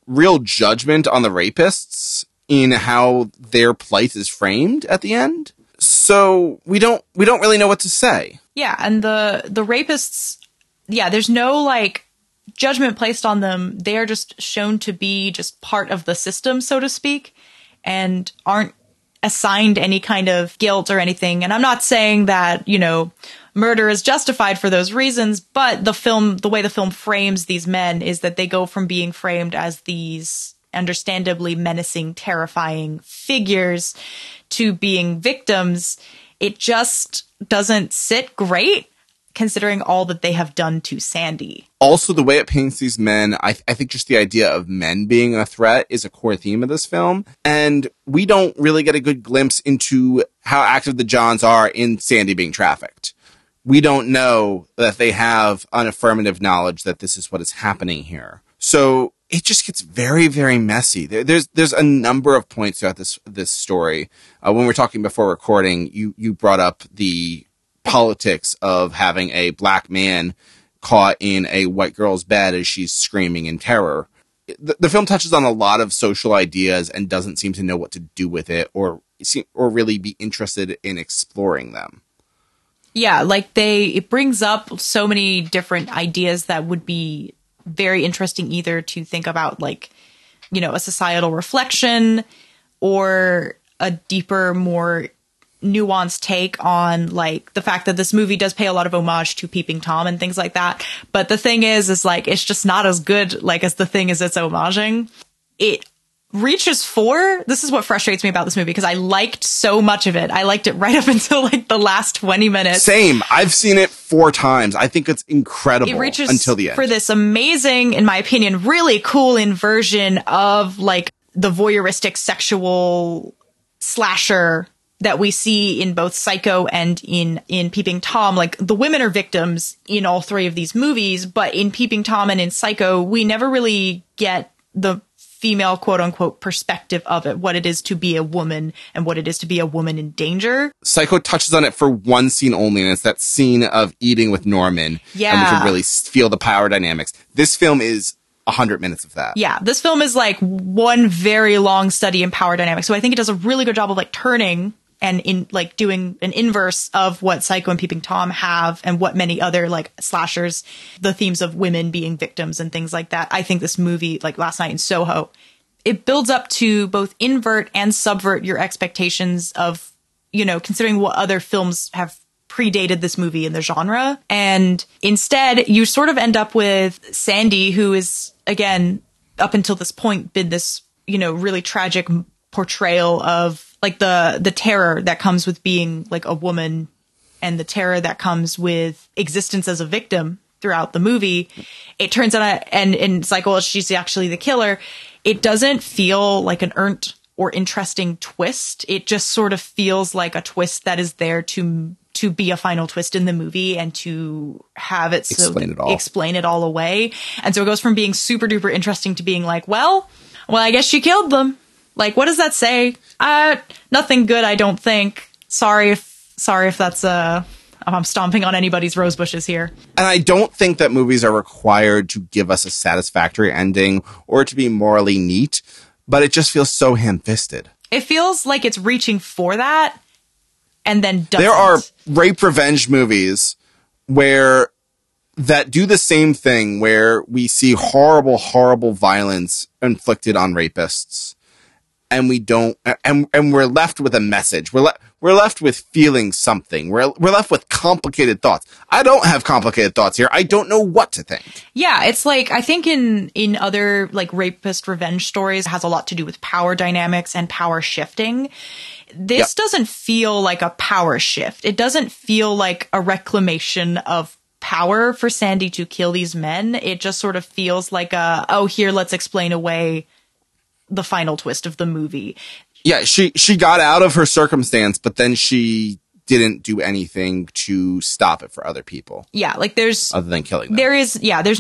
real judgment on the rapists in how their plight is framed at the end. So we don't we don't really know what to say. Yeah, and the the rapists, yeah, there's no like judgment placed on them. They are just shown to be just part of the system, so to speak, and aren't assigned any kind of guilt or anything. And I'm not saying that, you know, murder is justified for those reasons, but the film, the way the film frames these men is that they go from being framed as these understandably menacing, terrifying figures to being victims. It just doesn't sit great considering all that they have done to Sandy. Also, the way it paints these men, I, th- I think just the idea of men being a threat is a core theme of this film. And we don't really get a good glimpse into how active the Johns are in Sandy being trafficked. We don't know that they have an affirmative knowledge that this is what is happening here. So it just gets very, very messy. There, there's there's a number of points throughout this this story. Uh, when we were talking before recording, you you brought up the politics of having a black man caught in a white girl's bed as she's screaming in terror. The, the film touches on a lot of social ideas and doesn't seem to know what to do with it or or really be interested in exploring them. Yeah, like they, it brings up so many different ideas that would be very interesting either to think about, like, you know, a societal reflection or a deeper, more nuanced take on, like, the fact that this movie does pay a lot of homage to Peeping Tom and things like that. But the thing is, is like, it's just not as good, like, as the thing is it's homaging. It reaches for, this is what frustrates me about this movie, because I liked so much of it. I liked it right up until like the last twenty minutes. Same. I've seen it four times. I think it's incredible it reaches until the end. For this amazing, in my opinion, really cool inversion of like the voyeuristic sexual slasher that we see in both Psycho and in, in Peeping Tom. Like, the women are victims in all three of these movies, but in Peeping Tom and in Psycho, we never really get the female quote unquote perspective of it, what it is to be a woman and what it is to be a woman in danger. Psycho touches on it for one scene only, and it's that scene of eating with Norman. Yeah. And we can really feel the power dynamics. This film is a hundred minutes of that. Yeah. This film is like one very long study in power dynamics. So I think it does a really good job of like turning and in like doing an inverse of what Psycho and Peeping Tom have and what many other like slashers, the themes of women being victims and things like that. I think this movie, like Last Night in Soho, it builds up to both invert and subvert your expectations of, you know, considering what other films have predated this movie in the genre. And instead, you sort of end up with Sandy, who is, again, up until this point, been this, you know, really tragic portrayal of like the the terror that comes with being like a woman and the terror that comes with existence as a victim throughout the movie. It turns out, and, and it's like, well, she's actually the killer. It doesn't feel like an earned or interesting twist. It just sort of feels like a twist that is there to to be a final twist in the movie and to have it so explain it all. explain it all away. And so it goes from being super duper interesting to being like, well, well, I guess she killed them. Like, what does that say? Uh, nothing good, I don't think. Sorry if, sorry if that's, uh, I'm stomping on anybody's rose bushes here. And I don't think that movies are required to give us a satisfactory ending or to be morally neat, but it just feels so ham-fisted. It feels like it's reaching for that and then doesn't. There are rape revenge movies where that do the same thing, where we see horrible, horrible violence inflicted on rapists. And we don't, and and we're left with a message. We're le- we're left with feeling something. We're we're left with complicated thoughts. I don't have complicated thoughts here. I don't know what to think. Yeah, it's like, I think in in other like rapist revenge stories, it has a lot to do with power dynamics and power shifting. This Yep. doesn't feel like a power shift. It doesn't feel like a reclamation of power for Sandy to kill these men. It just sort of feels like a, oh, here, let's explain away the final twist of the movie. Yeah, she she got out of her circumstance, but then she didn't do anything to stop it for other people. Yeah, like there's other than killing them. There is, yeah, there's no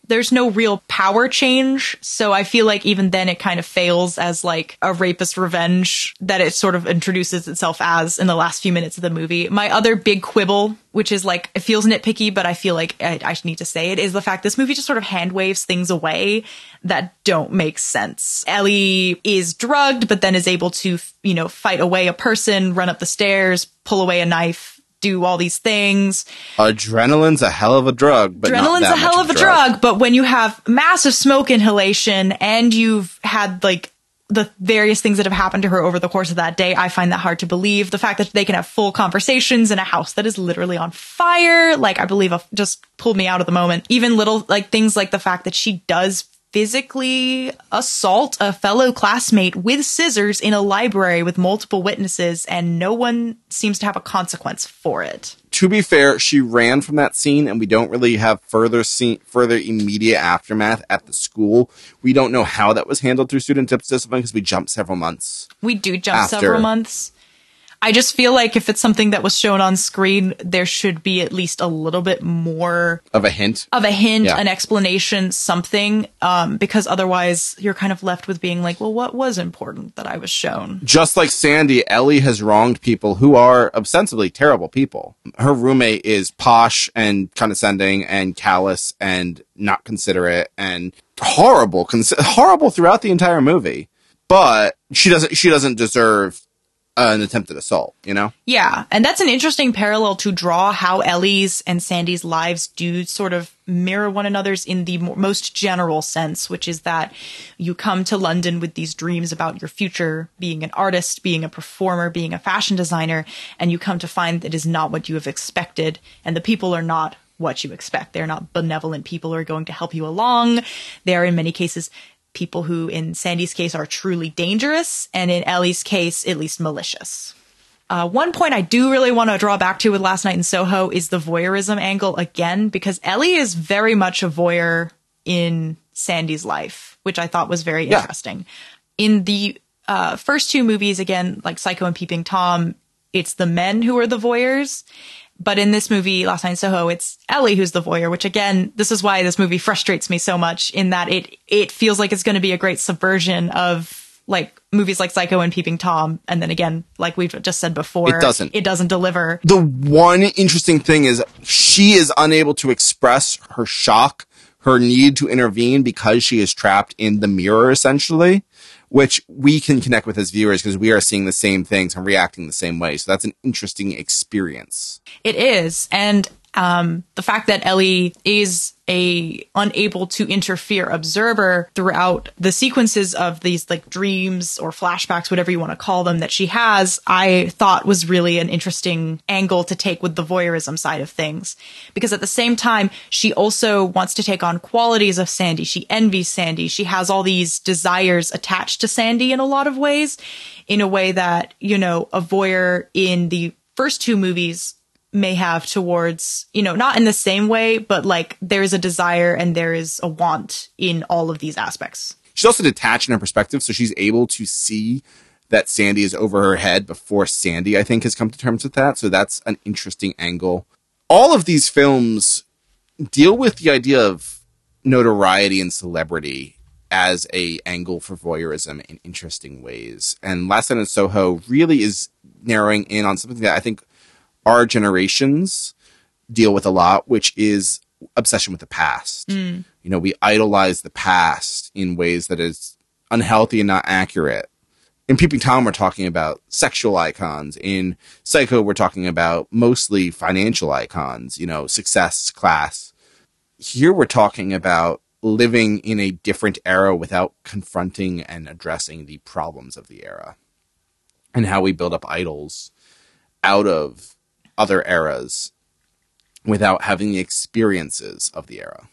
there's no real power change. So I feel like even then it kind of fails as like a rapist revenge that it sort of introduces itself as in the last few minutes of the movie. My other big quibble, which is like, it feels nitpicky, but I feel like I, I need to say it, is the fact this movie just sort of hand waves things away that don't make sense. Ellie is drugged, but then is able to, you know, fight away a person, run up the stairs, pull away a knife, do all these things. Adrenaline's a hell of a drug, but Adrenaline's not that a hell much of a drug. drug, but when you have massive smoke inhalation and you've had like the various things that have happened to her over the course of that day, I find that hard to believe. The fact that they can have full conversations in a house that is literally on fire, like I believe just pulled me out of the moment. Even little like things like the fact that she does physically assault a fellow classmate with scissors in a library with multiple witnesses, and no one seems to have a consequence for it. To be fair, she ran from that scene, and we don't really have further scene, further immediate aftermath at the school. We don't know how that was handled through student discipline because we jumped several months. We do jump after. several months. I just feel like if it's something that was shown on screen, there should be at least a little bit more of a hint, of a hint, yeah. an explanation, something, um, because otherwise you're kind of left with being like, well, what was important that I was shown? Just like Sandy, Ellie has wronged people who are ostensibly terrible people. Her roommate is posh and condescending and callous and not considerate and horrible, cons- horrible throughout the entire movie. But she doesn't, she doesn't deserve Uh, an attempted assault, you know? Yeah, and that's an interesting parallel to draw, how Ellie's and Sandy's lives do sort of mirror one another's in the mo- most general sense, which is that you come to London with these dreams about your future, being an artist, being a performer, being a fashion designer, and you come to find that it is not what you have expected, and the people are not what you expect. They're not benevolent people who are going to help you along. They are, in many cases, people who, in Sandy's case, are truly dangerous, and in Ellie's case, at least malicious. Uh, one point I do really want to draw back to with Last Night in Soho is the voyeurism angle again, because Ellie is very much a voyeur in Sandy's life, which I thought was very yeah. interesting. In the uh, first two movies, again, like Psycho and Peeping Tom, it's the men who are the voyeurs. But in this movie, Last Night in Soho, it's Ellie who's the voyeur, which again, this is why this movie frustrates me so much, in that it it feels like it's going to be a great subversion of like movies like Psycho and Peeping Tom. And then again, like we've just said before, it doesn't. It doesn't deliver. The one interesting thing is she is unable to express her shock, her need to intervene because she is trapped in the mirror, essentially, which we can connect with as viewers because we are seeing the same things and reacting the same way. So that's an interesting experience. It is. And um, the fact that Ellie is a unable to interfere observer throughout the sequences of these like dreams or flashbacks, whatever you want to call them, that she has, I thought was really an interesting angle to take with the voyeurism side of things. Because at the same time, she also wants to take on qualities of Sandy. She envies Sandy. She has all these desires attached to Sandy in a lot of ways, in a way that, you know, a voyeur in the first two movies may have towards, you know, not in the same way, but like there is a desire and there is a want in all of these aspects. She's also detached in her perspective, so she's able to see that Sandy is over her head before Sandy, I think, has come to terms with that. So that's an interesting angle. All of these films deal with the idea of notoriety and celebrity as a angle for voyeurism in interesting ways. And Last Night in Soho really is narrowing in on something that I think our generations deal with a lot, which is obsession with the past. Mm. You know, we idolize the past in ways that is unhealthy and not accurate. In Peeping Tom, we're talking about sexual icons. In Psycho, we're talking about mostly financial icons, you know, success, class. Here we're talking about living in a different era without confronting and addressing the problems of the era, and how we build up idols out of other eras without having the experiences of the era.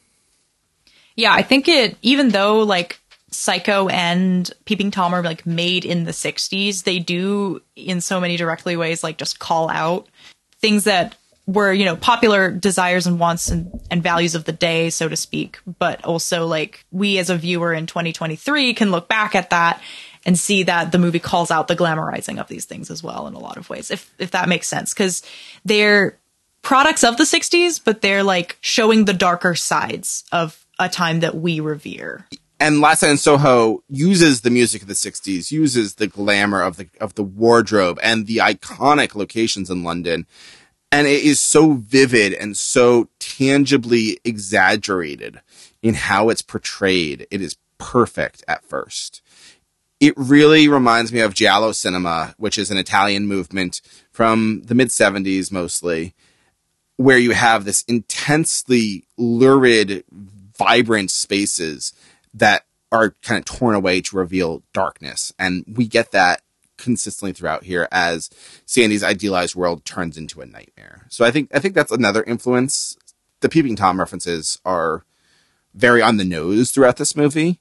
Yeah, I think it, even though like Psycho and Peeping Tom are like made in the sixties, they do in so many directly ways like just call out things that were, you know, popular desires and wants and, and values of the day, so to speak. But also like we as a viewer in twenty twenty-three can look back at that and see that the movie calls out the glamorizing of these things as well in a lot of ways, if if that makes sense. Because they're products of the sixties, but they're like showing the darker sides of a time that we revere. And Last Night in Soho uses the music of the sixties, uses the glamour of the of the wardrobe and the iconic locations in London. And it is so vivid and so tangibly exaggerated in how it's portrayed. It is perfect at first. It really reminds me of Giallo cinema, which is an Italian movement from the mid-seventies mostly, where you have this intensely lurid, vibrant spaces that are kind of torn away to reveal darkness. And we get that consistently throughout here as Sandy's idealized world turns into a nightmare. So I think I think that's another influence. The Peeping Tom references are very on the nose throughout this movie,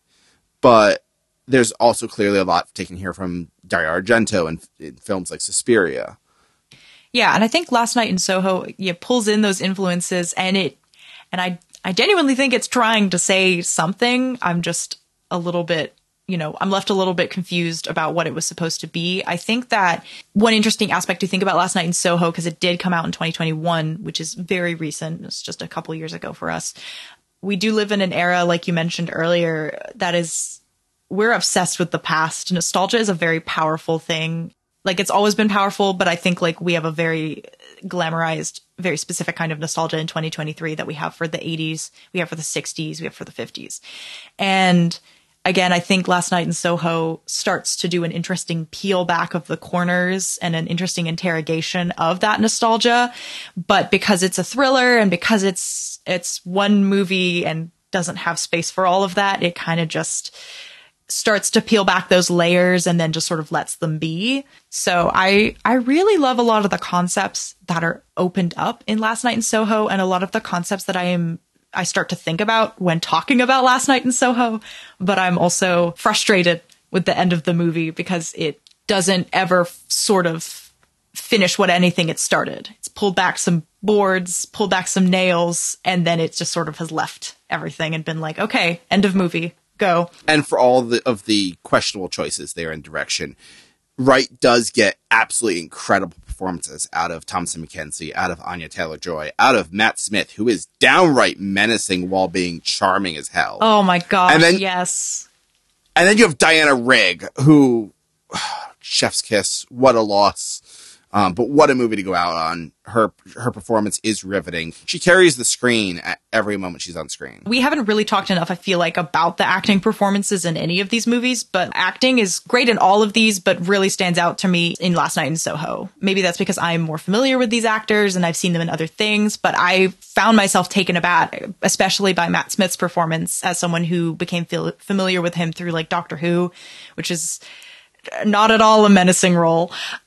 but there's also clearly a lot taken here from Dario Argento and in films like Suspiria. Yeah, and I think Last Night in Soho yeah, pulls in those influences, and it and I I genuinely think it's trying to say something. I'm just a little bit, you know, I'm left a little bit confused about what it was supposed to be. I think that one interesting aspect to think about Last Night in Soho, because it did come out in twenty twenty-one, which is very recent. It's just a couple years ago for us. We do live in an era, like you mentioned earlier, that is, we're obsessed with the past. Nostalgia is a very powerful thing. Like, it's always been powerful, but I think like we have a very glamorized, very specific kind of nostalgia in twenty twenty-three that we have for the eighties, we have for the sixties, we have for the fifties. And again, I think Last Night in Soho starts to do an interesting peel back of the corners and an interesting interrogation of that nostalgia. But because it's a thriller and because it's it's one movie and doesn't have space for all of that, it kind of just starts to peel back those layers and then just sort of lets them be. So I I really love a lot of the concepts that are opened up in Last Night in Soho, and a lot of the concepts that I am I start to think about when talking about Last Night in Soho, but I'm also frustrated with the end of the movie because it doesn't ever f- sort of finish what anything it started. It's pulled back some boards, pulled back some nails, and then it just sort of has left everything and been like, okay, end of movie. Go. And for all the, of the questionable choices there in direction, Wright does get absolutely incredible performances out of Thomasin McKenzie, out of Anya Taylor-Joy, out of Matt Smith, who is downright menacing while being charming as hell. Oh my gosh, and then, yes. And then you have Diana Rigg, who, chef's kiss, what a loss. Um, but what a movie to go out on. Her her performance is riveting. She carries the screen at every moment she's on screen. We haven't really talked enough, I feel like, about the acting performances in any of these movies, but acting is great in all of these, but really stands out to me in Last Night in Soho. Maybe that's because I'm more familiar with these actors and I've seen them in other things, but I found myself taken aback, especially by Matt Smith's performance as someone who became fil- familiar with him through like Doctor Who, which is not at all a menacing role.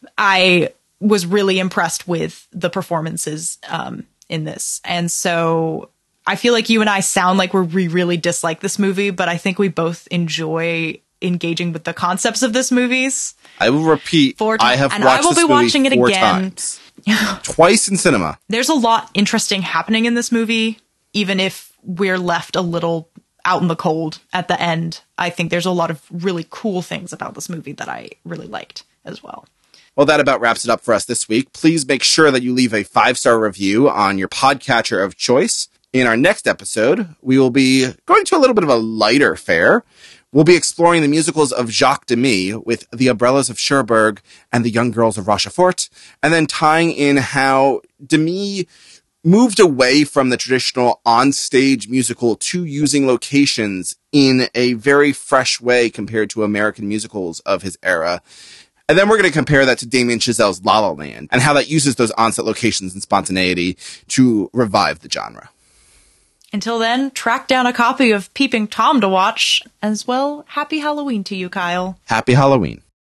I was really impressed with the performances um, in this. And so I feel like you and I sound like we're, we really dislike this movie, but I think we both enjoy engaging with the concepts of this movies. I will repeat, four I times, have and watched I will this be movie watching it four again. times. Twice in cinema. There's a lot interesting happening in this movie, even if we're left a little out in the cold at the end. I think there's a lot of really cool things about this movie that I really liked as well. Well, that about wraps it up for us this week. Please make sure that you leave a five-star review on your podcatcher of choice. In our next episode, we will be going to a little bit of a lighter fare. We'll be exploring the musicals of Jacques Demy with The Umbrellas of Cherbourg and The Young Girls of Rochefort, and then tying in how Demy moved away from the traditional on-stage musical to using locations in a very fresh way compared to American musicals of his era. And then we're going to compare that to Damien Chazelle's La La Land and how that uses those on-set locations and spontaneity to revive the genre. Until then, track down a copy of Peeping Tom to watch. As well, happy Halloween to you, Kyle. Happy Halloween.